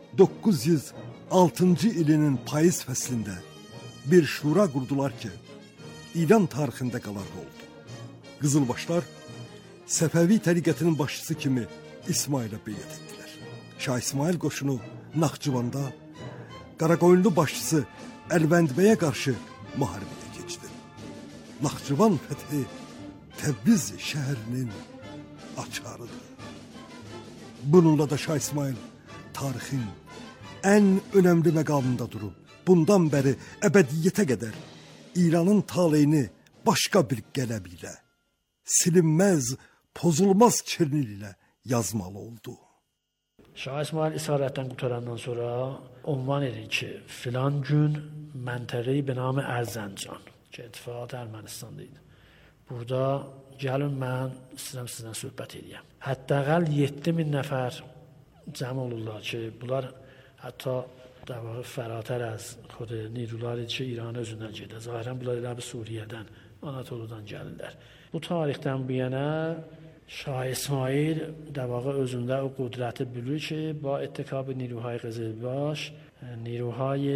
906-cı ilinin payız fəslində bir şura qurdular ki, İran tarixində qalarlı oldu. Qızılbaşlar Səfəvi təriqətinin başçısı kimi İsmailə beyət etdilər. Şah İsmail qoşunu Naxçıvanda Qaraqoyunlu başçısı Əlvəndbəyə qarşı müharibəyə keçdi. Naxçıvan fəthi Təbriz şəhərinin açarıdır. Bununla da Şah İsmail tarixin ən önəmli məqamında durub, bundan bəri əbədiyyətə qədər İranın taleyini başqa bir qələm ilə, silinməz, pozulmaz çirnil ilə yazmalı oldu. Şah İsmail isarətdən qutarandan sonra عنوان edir ki, filan gün məntəqəyi به نام Ərzəncan ki, ittifaqat Ermənistanda idi. Burada gəlin mən istəyirəm sizdən söhbət edeyim. Həttəqəl 7000 nəfər cəm olurlar ki, bunlar hətta در واقع فراتر از خود نیروları ki İran özündən gedir. Zahirən bunlar elə bir Suriyədən, Anatoludan gəlirlər. Bu tarixdən bu yana Şah İsmail در واقع özündə o qudrəti bilir ki, با اتکاب نیروهای قزلباش نیروهای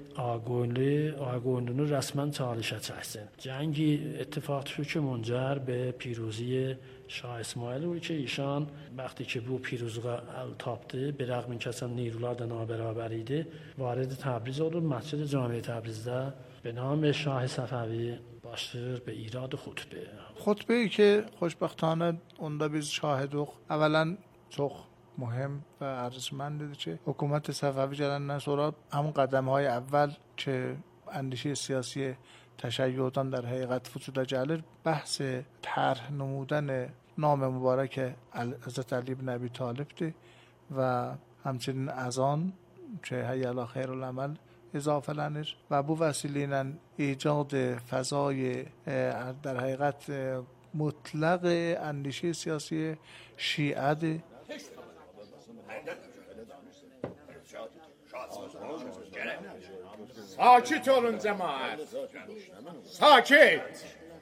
آگویندونو رسما چالشə çəksin. Cəngi اتفاق شد که منجر به پیروزی Şah İsmail بود که ایشان وقتی که bu پیروزluğa əl tapdı, bir rəğmin kəsən نیروlar da nabərabər idi, vارد تبریز oldu. Məscid Cami Təbrizdə به نام شاه صفوی başlayır به ایراد خطبه. خطبه‌ای که خوشبختانه onda biz şahidik. Əvvələn çox مهم و ارزشمند که حکومت صفوی گرفتن sonra همون قدم‌های اول که اندیشه سیاسی تشیع‌دان در حقیقت وجود gəlir بحث طرح نمودن نام مبارک حضرت علی بن ابی طالبdir و همچنین اذان که حی علی خیر العمل اضافه‌لənir و bu vəsilə ilə ایجاد فضای در حقیقت مطلق اندیشه سیاسی شیعه Sakit olun cemaat. Sakit.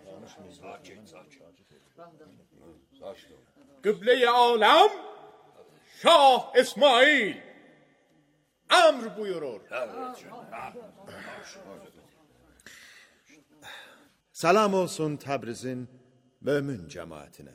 Kıble-i alem Şah İsmail emr buyurur. Salam olsun Təbrizin mömin cəmaətinə.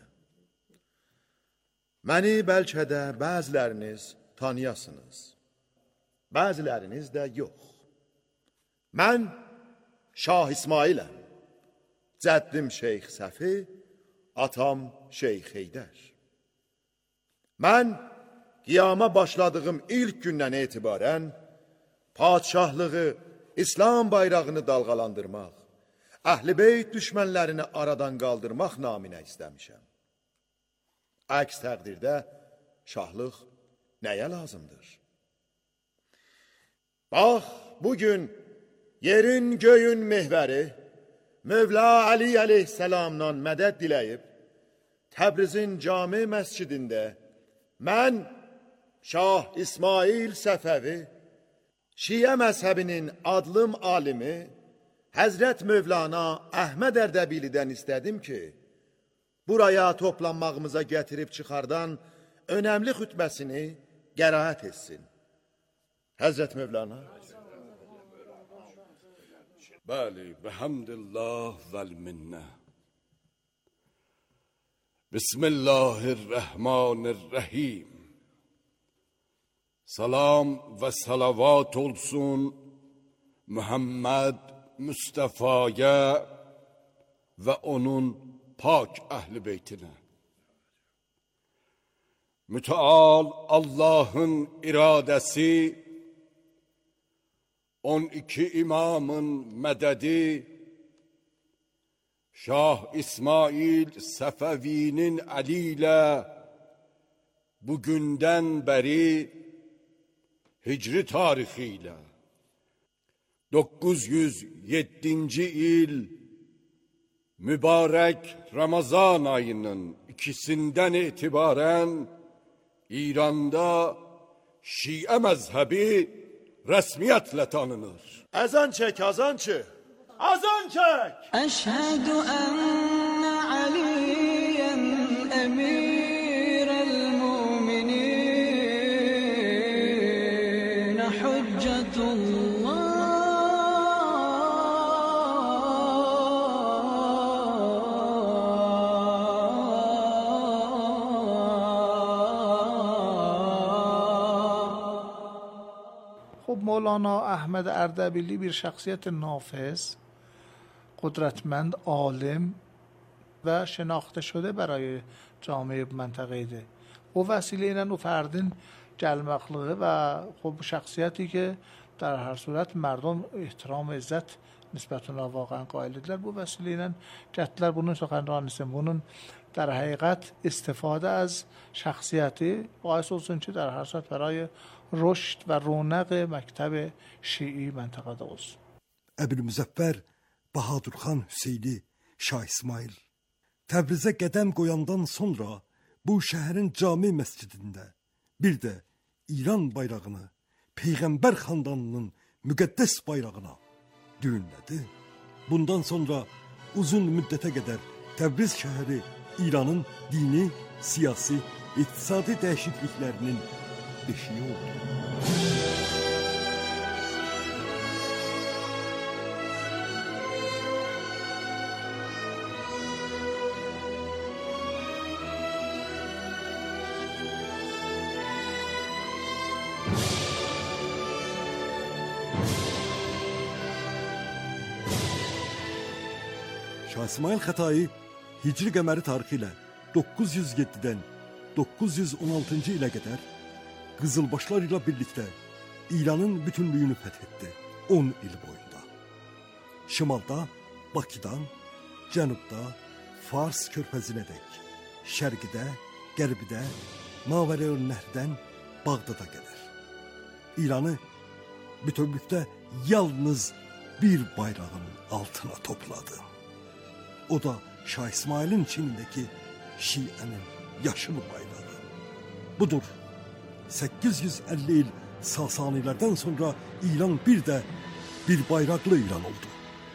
Məni bəlkə də bəziləriniz tanıyasınız. Bəziləriniz də yox. Mən Şah İsmailəm. Cəddim Şeyx Səfi, atam Şeyx Heydər. Mən qiyama başladığım ilk gündən etibarən padşahlığı, İslam bayrağını dalğalandırmaq, Əhl-i Beyt düşmənlərini aradan qaldırmaq naminə istəmişəm. Əks təqdirdə şahlıq nəyə lazımdır? Bax, bugün yerin göyün mehvəri Mövla Ali əleyhissalamdan mədəd diləyib, Təbrizin cami məscidində mən Şah İsmail Səfəvi, Şiə məzhəbinin adlım alimi Həzrət Mövlana Əhməd Ərdəbilidən istədim ki, buraya toplanmağımıza gətirib çıxardan önəmli xütbəsini qəraət etsin. Həzrət Mövlana. Bəli, bəhəmdillah vəl-minnə. Bismillahirrahmanirrahim. Salam və salavat olsun Muhammed Mustafa'ya və onun pak əhl-i beytinə. Müteal Allah'ın iradəsi, 12 imamın mədədi, Şah İsmail Səfəvinin əli ilə bugündən bəri Hicri tarixi ilə 907-ci il mübarək Ramazan ayının 2-sindən etibarən İranda Şiə məzhəbi rəsmiyyətlə tanınır. Əzan çək, azan çək. Azan çək. Əşhədü ənnə Aliyyən əmirəl müminin hüccətullah. مولانا احمد اردبیلی bir şəxsiyyət nafiz, قدرتمند، عالم و شناخته شده برای جامعه منطقه ایده. o vəsilə ilə o fərdin gəlməkliyi və خب şəxsiyyəti ki در هر صورت مردم احترام و عزت نسبت ona واقعا قائلdirlər. Bu vəsilə ilə gətirdilər bunun سخنرانیسini, bunun در حقیقت استفاده از شخصیتی باعث olsun ki در هر صورت برای رشد و رونق مکتب şii məntəqədə olsun. Əbülmüzəffər Bahadurxan Hüseyni Şah İsmail Təbrizə qədəm qoyandan sonra bu şəhərin cami məscidində bir də İran bayrağını Peyğəmbər xandanının müqəddəs bayrağına düyünlədi. Bundan sonra uzun müddətə qədər Təbriz şəhəri İranın dini, siyasi, iqtisadi dəyişikliklərinin beşiği oldu. Şah İsmail Xətai Hicri qəməri tarixi ilə 907-dən 916-cı ilə qədər Qızılbaşlar ilə birlikdə İranın bütünlüyünü fəth etdi 10 il boyunda. Şimalda Bakıdan, cənubda Fars körfəzinədək, şərqidə, qərbidə, Mavərə'ün-Nəhrdən Bağdada qədər. İranı bütövlükdə yalnız bir bayrağın altına topladı. O da Şah İsmail'in Çin'deki Şiənin yaşıl bayrağı. Budur, 850 il Sasanilərdən sonra İran bir bayraqlı İran oldu.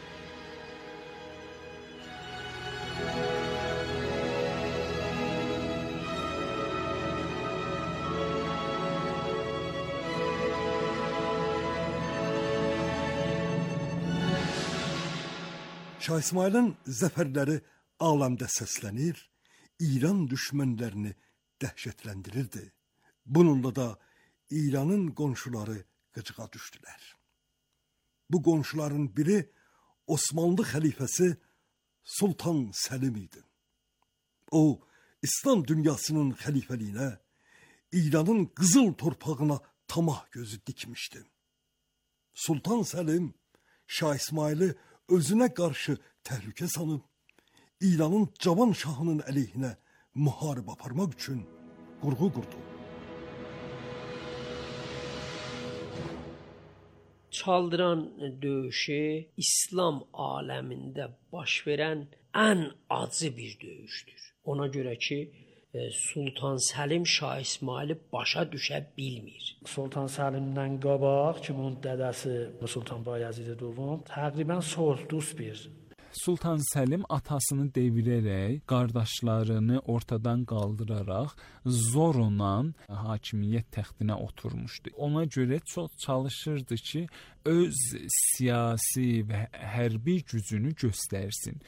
Şah İsmail'in zəfərləri aləmdə səslənir, İran düşmənlərini dəhşətləndirirdi. Bununla da İranın qonşuları qıcığa düşdülər. Bu qonşuların biri Osmanlı xəlifəsi Sultan Səlim idi. O, İslam dünyasının xəlifəliyinə, İranın qızıl torpağına tamah gözü dikmişdi. Sultan Səlim, Şah İsmail'i özünə qarşı təhlükə sanıb, İranın cavan şahının əleyhinə müharibə aparmaq üçün qurğu qurdu. Çaldıran döyüşü İslam aləmində baş verən ən acı bir döyüşdür. Ona görə ki, Sultan Səlim Şah İsmail'i başa düşə bilmir. Sultan Səlimdən qabaq ki, bunun dədəsi Sultan Bayezid II təqribən sulh-dost bir. Sultan Səlim atasını devirərək, qardaşlarını ortadan qaldıraraq zorla hakimiyyət təxtinə oturmuşdu. Ona görə çox çalışırdı ki, öz siyasi və hərbi gücünü göstərsin.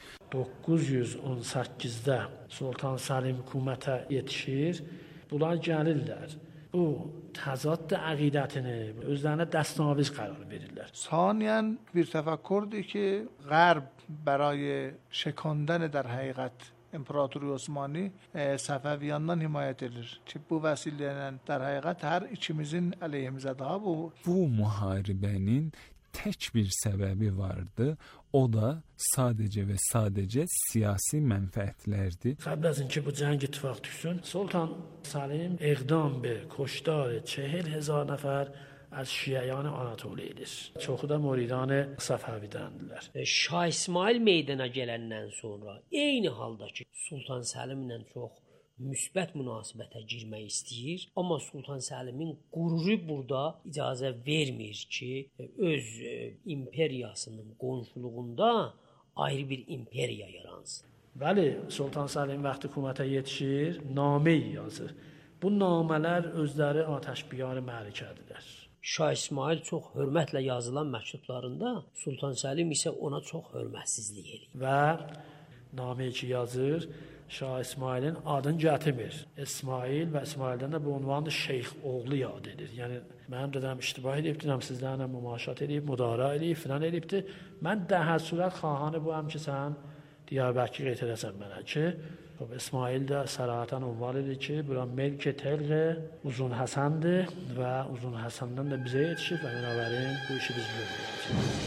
918-də Sultan Səlim hökumətə yetişir, bunlar gəlirlər. Bu təzad əqidətini özlərinə dəstənaviz qərar verirlər. ثانیاً bir tefekkürdü ki G'arb برای şekandن در حقیقت İmparator Osmanlı Səfəviyandan himayət edilir. Ki bu vəsilə در həqiqət hər ikimizin əleyhimizə daha bu müharibənin tək bir səbəbi vardı. O da sadəcə və sadəcə siyasi mənfəətlərdir. Qəbl az اینکه bu cəng ittifaq düşsün, Sultan Səlim iqdam به کشتار 40,000 nəfər از şiəyan Anatoliyadır. Çoxu da muridan Səfəvidəndirlər. Şah İsmail meydana gələndən sonra eyni halda ki Sultan Səlimlə çox müsbət münasibətə girmək istəyir, amma Sultan Səlimin qüruru burada icazə vermir ki, öz imperiyasının qonşuluğunda ayrı bir imperiya yaransın. Bəli, Sultan Səlim vaxtı hökumətə yetişir, namə yazır. Bu namələr özləri atəşbiyanı məlikədirlər. Şah İsmail çox hörmətlə yazılan məktublarında Sultan Səlim isə ona çox hörmətsizlik edir. Və namə ki yazır, Şah İsmailin adını gətirmir. İsmail və İsmaildən də bu ünvanı Şeyx oğlu yad edir. Yəni mənim dedəm iştibah edibdir, sizlərlə mümaşat edib, müdarə edib, filan edibdir. Mən dəhər sürət xahanı bu həm ki sən Diyarbəkir qeyd edəsən mənə ki, İsmail də sərahətən ünvan edir ki, bura Melk Telq Uzun Həsəndir və Uzun Həsəndən də bizə yetişib və binabərin bu işi biz görürük.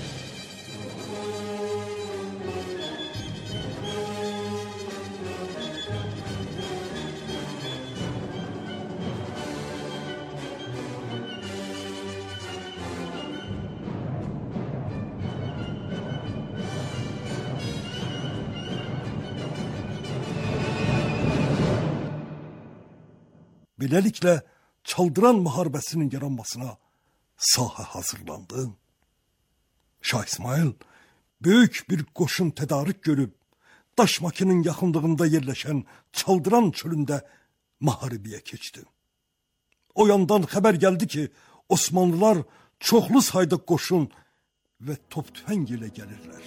Beləliklə, Çaldıran müharibəsinin yaranmasına sahə hazırlandı. Şah İsmail böyük bir qoşun tədarük görüb, Daşmakinin yaxınlığında yerləşən Çaldıran çölündə müharibəyə keçdi. O yandan xəbər gəldi ki, Osmanlılar çoxlu sayda qoşun və top tüfəng ilə gəlirlər.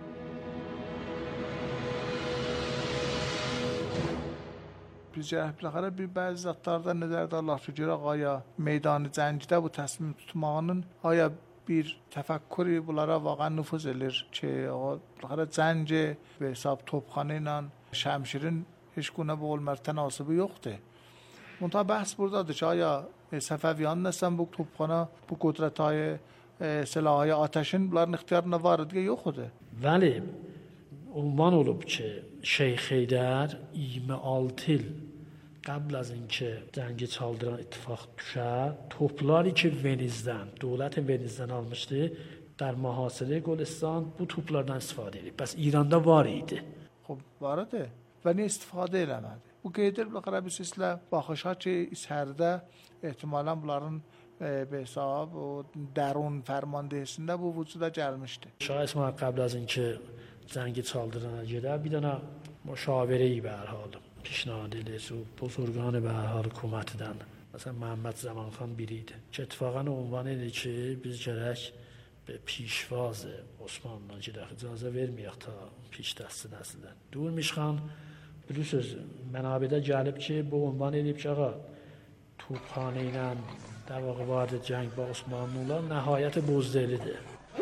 Biləxərə bir bəzi zətlərdə nəzərdə Allah görə aya meydanı cəngdə bu təsmim tutmağının aya bir təfəkkürü bunlara vaqan nüfuz edir ki, biləxərə cəng və hesab topxanı ilə şəmşirin heç günə bu olmər tənasibi yoxdur. Muntaha bəhs buradadır ki, aya Səfəviyan nəsən bu topxana, bu qudrətayı, silahı, ateşin bunların ixtiyarına var diye yoxdur. Bəli, ünvan olub ki, Şeyx Heydər 26 il qəbl az اینکه cəngi Çaldıran ittifaq düşə, topları ki Venizdən, dövlət Venizdən almışdı, در محاصره گلستان bu toplardan istifadə edib. Bəs İranda var idi. Xub, var idi və niyə istifadə eləmədi? Bu qeydir biləxərə bir sislə baxışa ki, içəridə ehtimalən bunların به حساب و درون فرماندهisinde bu vücuda gelmişti. Şah İsmail قبل از اینکه زنگ çaldırana gedər bir dənə müşavirəyi به هر حال پیشنهاد edir o buzurgan به هر حال hökumətdən. Məsələn Məhəmməd Zamanxan biri idi. Ki ittifaqan ünvan edir ki biz gərək به پیشواز Osmanlı'na gedək, icazə verməyək ta piş dəsti nəsildən. Durmuş xan bilirsiniz mənabədə gəlib ki bu ünvan edib ki ağa Topxanə ilə dəvağı vardı cəng با Osmanlılar nəhayət bozdelidir.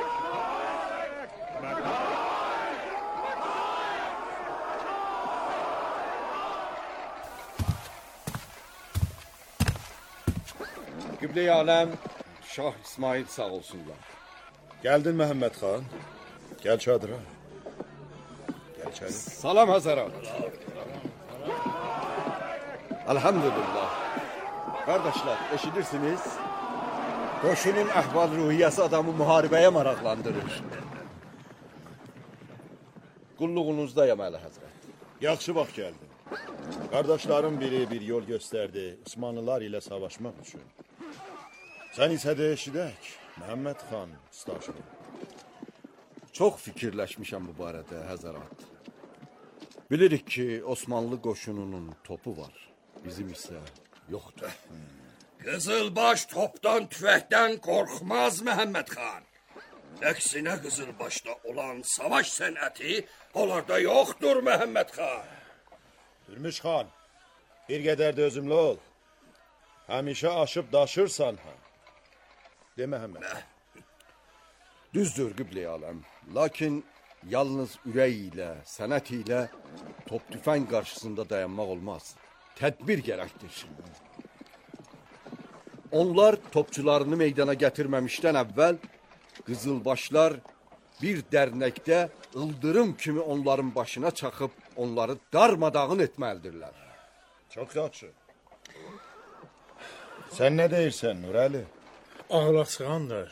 Qiblə-i aləm Şah İsmail sağ olsunlar. Gəldin Məhəmməd xan. Gəl çadıra. Gəl içəri. Salam Həzərat. Elhamdülillah. Kardeşler, eşidirsiniz. Qoşunun əhval-ruhiyyəsi adamı müharibəyə maraqlandırır. Qulluğunuzdayım Əli Həzrət. Yaxşı vaxt gəldin. Qardaşların biri bir yol göstərdi Osmanlılar ilə savaşmaq üçün. Sən isə də eşidək, Məhəmməd xan stajı. Çox fikirləşmişəm bu barədə Həzərat. Bilirik ki, Osmanlı qoşununun topu var. Bizim isə yoxdur. Qızılbaş topdan, tüfəkdən qorxmaz Məhəmməd xan. Əksinə Qızılbaşda olan savaş sənəti onlarda yoxdur Məhəmməd xan. Hürmüş xan, bir qədər də özümlü ol. Həmişə aşıb daşırsan ha. De Məhəmməd. Düzdür Qiblə-i aləm. Lakin yalnız ürək ilə, sənət ilə top tüfəng qarşısında dayanmaq olmaz. Tədbir gərəkdir. Onlar topçularını meydana gətirməmişdən əvvəl Qızılbaşlar bir dərnəkdə ıldırım kimi onların başına çaxıb onları darmadağın etməlidirlər. Çox yaxşı. Sən nə deyirsən Nurəli? Ağlasığandır.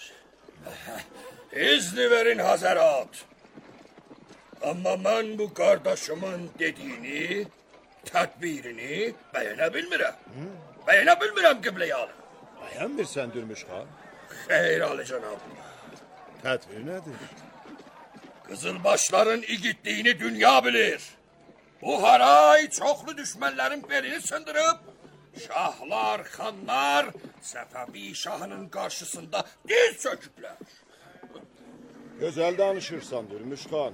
İzni verin Həzərat. Amma mən bu qardaşımın dediyini, tədbirini bəyənə bilmirəm. Bəyənə bilmirəm Qiblə-i aləm. Bəyənmirsən Dürmüş xan? Xeyr Ali cənab. Tədbir nədir? Qızılbaşların igidliyini dünya bilir. Bu haray çoxlu düşmənlərin belini sındırıb, şahlar, xanlar Səfəvi şahının qarşısında diz çöküblər. Gözəl danışırsan Dürmüş xan.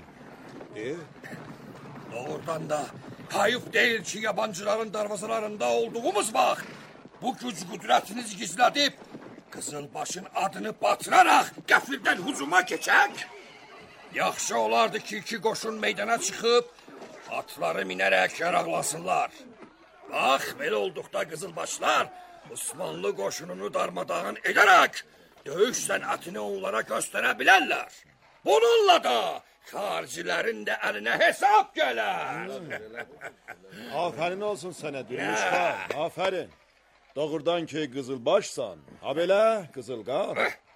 Doğrudan da hayıf deyil ki yabancıların darvazalarında olduğumuz vaxt bu güc qüdrətinizi gizlədib Qızılbaşın adını batıraraq qəfildən hücuma keçək. Yaxşı olardı ki iki qoşun meydana çıxıb atları minərək yaraqlasınlar. Bax, belə olduqda Qızılbaşlar Osmanlı qoşununu darmadağın edərək döyüş sənətini onlara göstərə bilərlər. Bununla da xaricilərin də əlinə hesab gələr. Afərin olsun sənə Dürmüş xan, afərin. Doğrudan ki Qızılbaşsan, ha belə Qızılqan.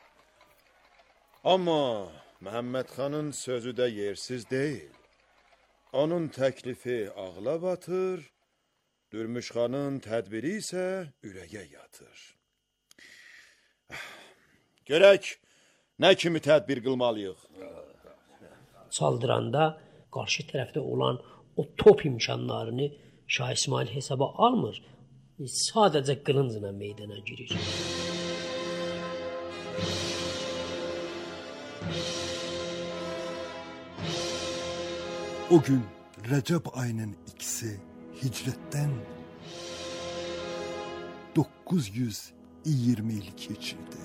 Amma Məhəmməd xanın sözü də yersiz deyil. Onun təklifi ağla batır, Dürmüş xanın tədbiri isə ürəyə yatır. Görək, nə kimi tədbir qılmalıyıq? Saldıranda qarşı tərəfdə olan o top imkanlarını Şah İsmail hesaba almır. Sadəcə qılıncla meydana girir. O gün Rəcəb ayının 2-si hicrətdən 920 il keçirdi.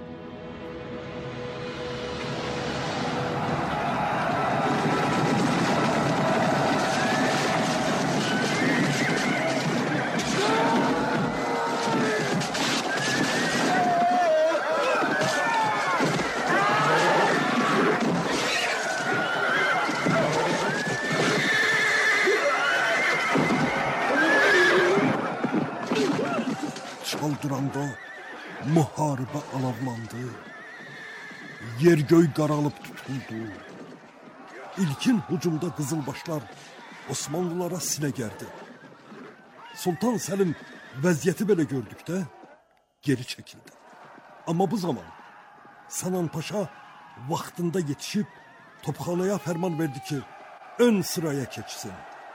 Çaldıranda müharibə alovlandı, yer-göy qaralıb tutuldu. İlkin hücumda Qızılbaşlar Osmanlılara sinə gərdi. Sultan Səlim vəziyyəti belə gördükdə geri çəkildi. Ama bu zaman Sanan Paşa vaxtında yetişib Topxanaya fərman verdi ki, ön sıraya keçsin.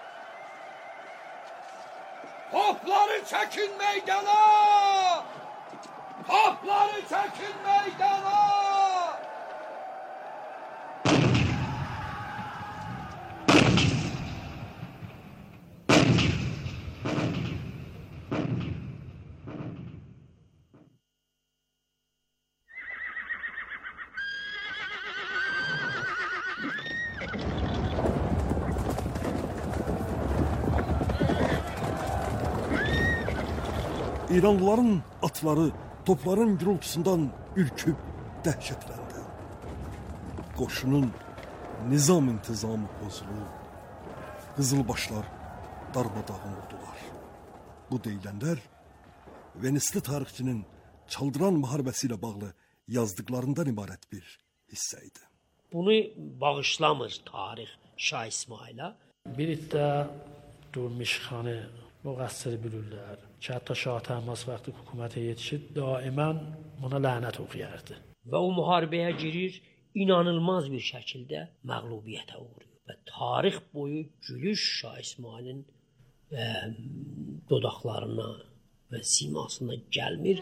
Topları çəkin meydana! Topları çəkin meydana! İranlıların atları topların gürültüsünden ürküp dəhşətləndi. Qoşunun nizam intizamı pozulub, qızılbaşlar darmadağın oldular. Bu deyilənlər Venisli tarixçinin Çaldıran müharibəsi ilə bağlı yazdıqlarından ibarət bir hissə idi. Bunu bağışlamır tarix Şah İsmail'a. Bir iddia Durmişxanı müqəssir bilirlər ki, hətta Şah Təhmas vaxtı hökumətə yetişib daimən buna lənət oxuyardı. Və o müharibəyə girir, inanılmaz bir şəkildə məğlubiyyətə uğruyor. Və tarix boyu gülüş Şah İsmail'in dodaqlarına və simasına gəlmir.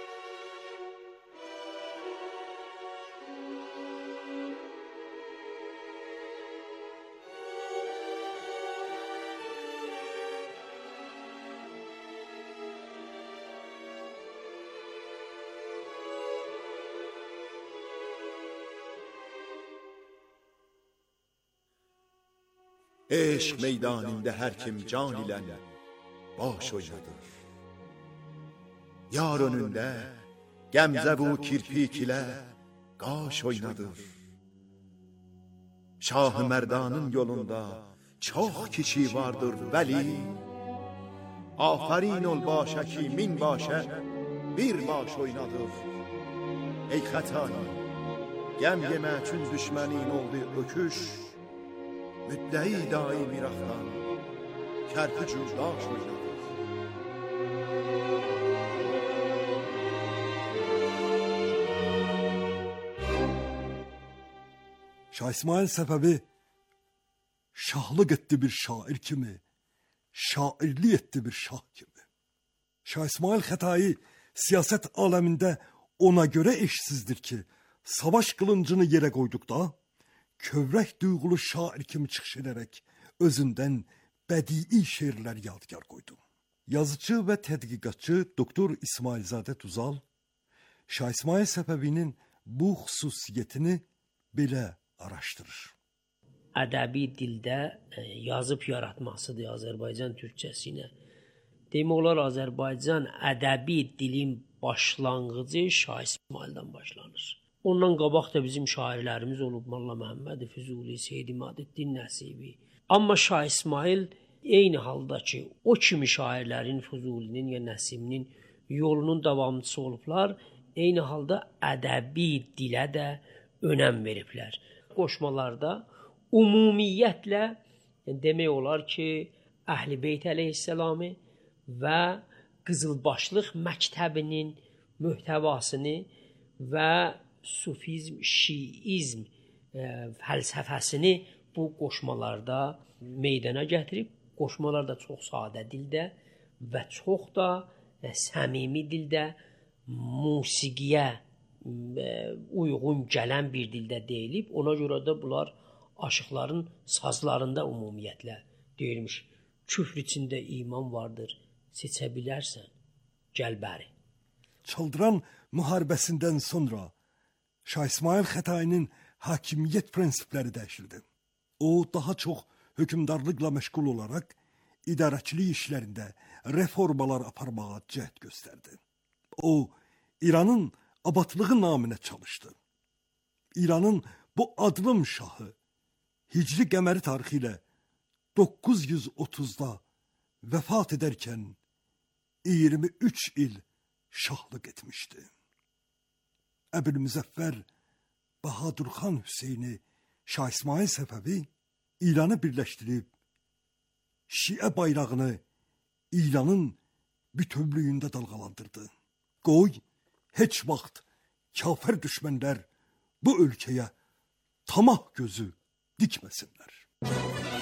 Eşq meydanında her kim can ile baş oynadır. Yar önünde gemze bu kirpik ile qaş oynadır. Şah-ı Merdan'ın yolunda çok kişi vardır veli. Aferin ol başa ki min başa bir baş oynadır. Ey xətani, gem yeme çün düşmenin oldu öküş. Müddəi daim İraqdan kərpi cüzdaş oynadır. Şah İsmail Səfəvi şahlıq etdi bir şair kimi, şairlik etdi bir şah kimi. Şah İsmail Xətai siyasət aləmində ona görə eşsizdir ki, savaş qılıncını yerə qoyduqda, kövrək duyğulu şair kimi çıxış edərək özündən bədii şeirlər yadgar qoydu. Yazıcı və tədqiqatçı Doktor İsmailzadə Tuzal, Şah İsmail Səfəvinin bu xüsusiyyətini belə araşdırır. Ədəbi dildə yazıb yaratmasıdır Azərbaycan türkçəsinə. Demək olar Azərbaycan ədəbi dilin başlanğıcı Şah İsmaildən başlanır. Ondan qabaq da bizim şairlərimiz olub Molla Məhəmməd Füzuli, Seyid İmadəddin Nəsibi. Amma Şah İsmail eyni halda ki, o kimi şairlərin Füzulinin ya Nəsiminin yolunun davamçısı olublar, eyni halda ədəbi dilə də önəm veriblər. Qoşmalarda ümumiyyətlə demək olar ki, Əhl-i Beyt əleyhisselamı və Qızılbaşlıq məktəbinin mühtəvasını və Sufizm, Şiizm fəlsəfəsini bu qoşmalarda meydana gətirib, qoşmalar da çox sadə dildə və çox da səmimi dildə musiqiyə uyğun gələn bir dildə deyilib. Ona görə də bunlar aşıqların sazlarında ümumiyyətlə deyilmiş. Küfr içində iman vardır, seçə bilərsən, gəl bəri. Çaldıran müharibəsindən sonra Şah İsmail Xətainin hakimiyyət prinsipləri dəyişildi. O, daha çox hökmdarlıqla məşğul olaraq idarəçilik işlərində reformalar aparmağa cəhd göstərdi. O, İranın abadlığı naminə çalışdı. İranın bu adlım şahı Hicri qəməri tarixi ilə 930'da vəfat edərkən 23 il şahlıq etmişdi. Əbülmüzəffər Bahadurxan Hüseyni Şah İsmail Səfəvi İranı birləşdirib Şiə bayrağını İranın bütövlüyündə dalğalandırdı. Qoy heç vaxt kafir düşmanlar bu ülkeye tamah gözü dikmesinler.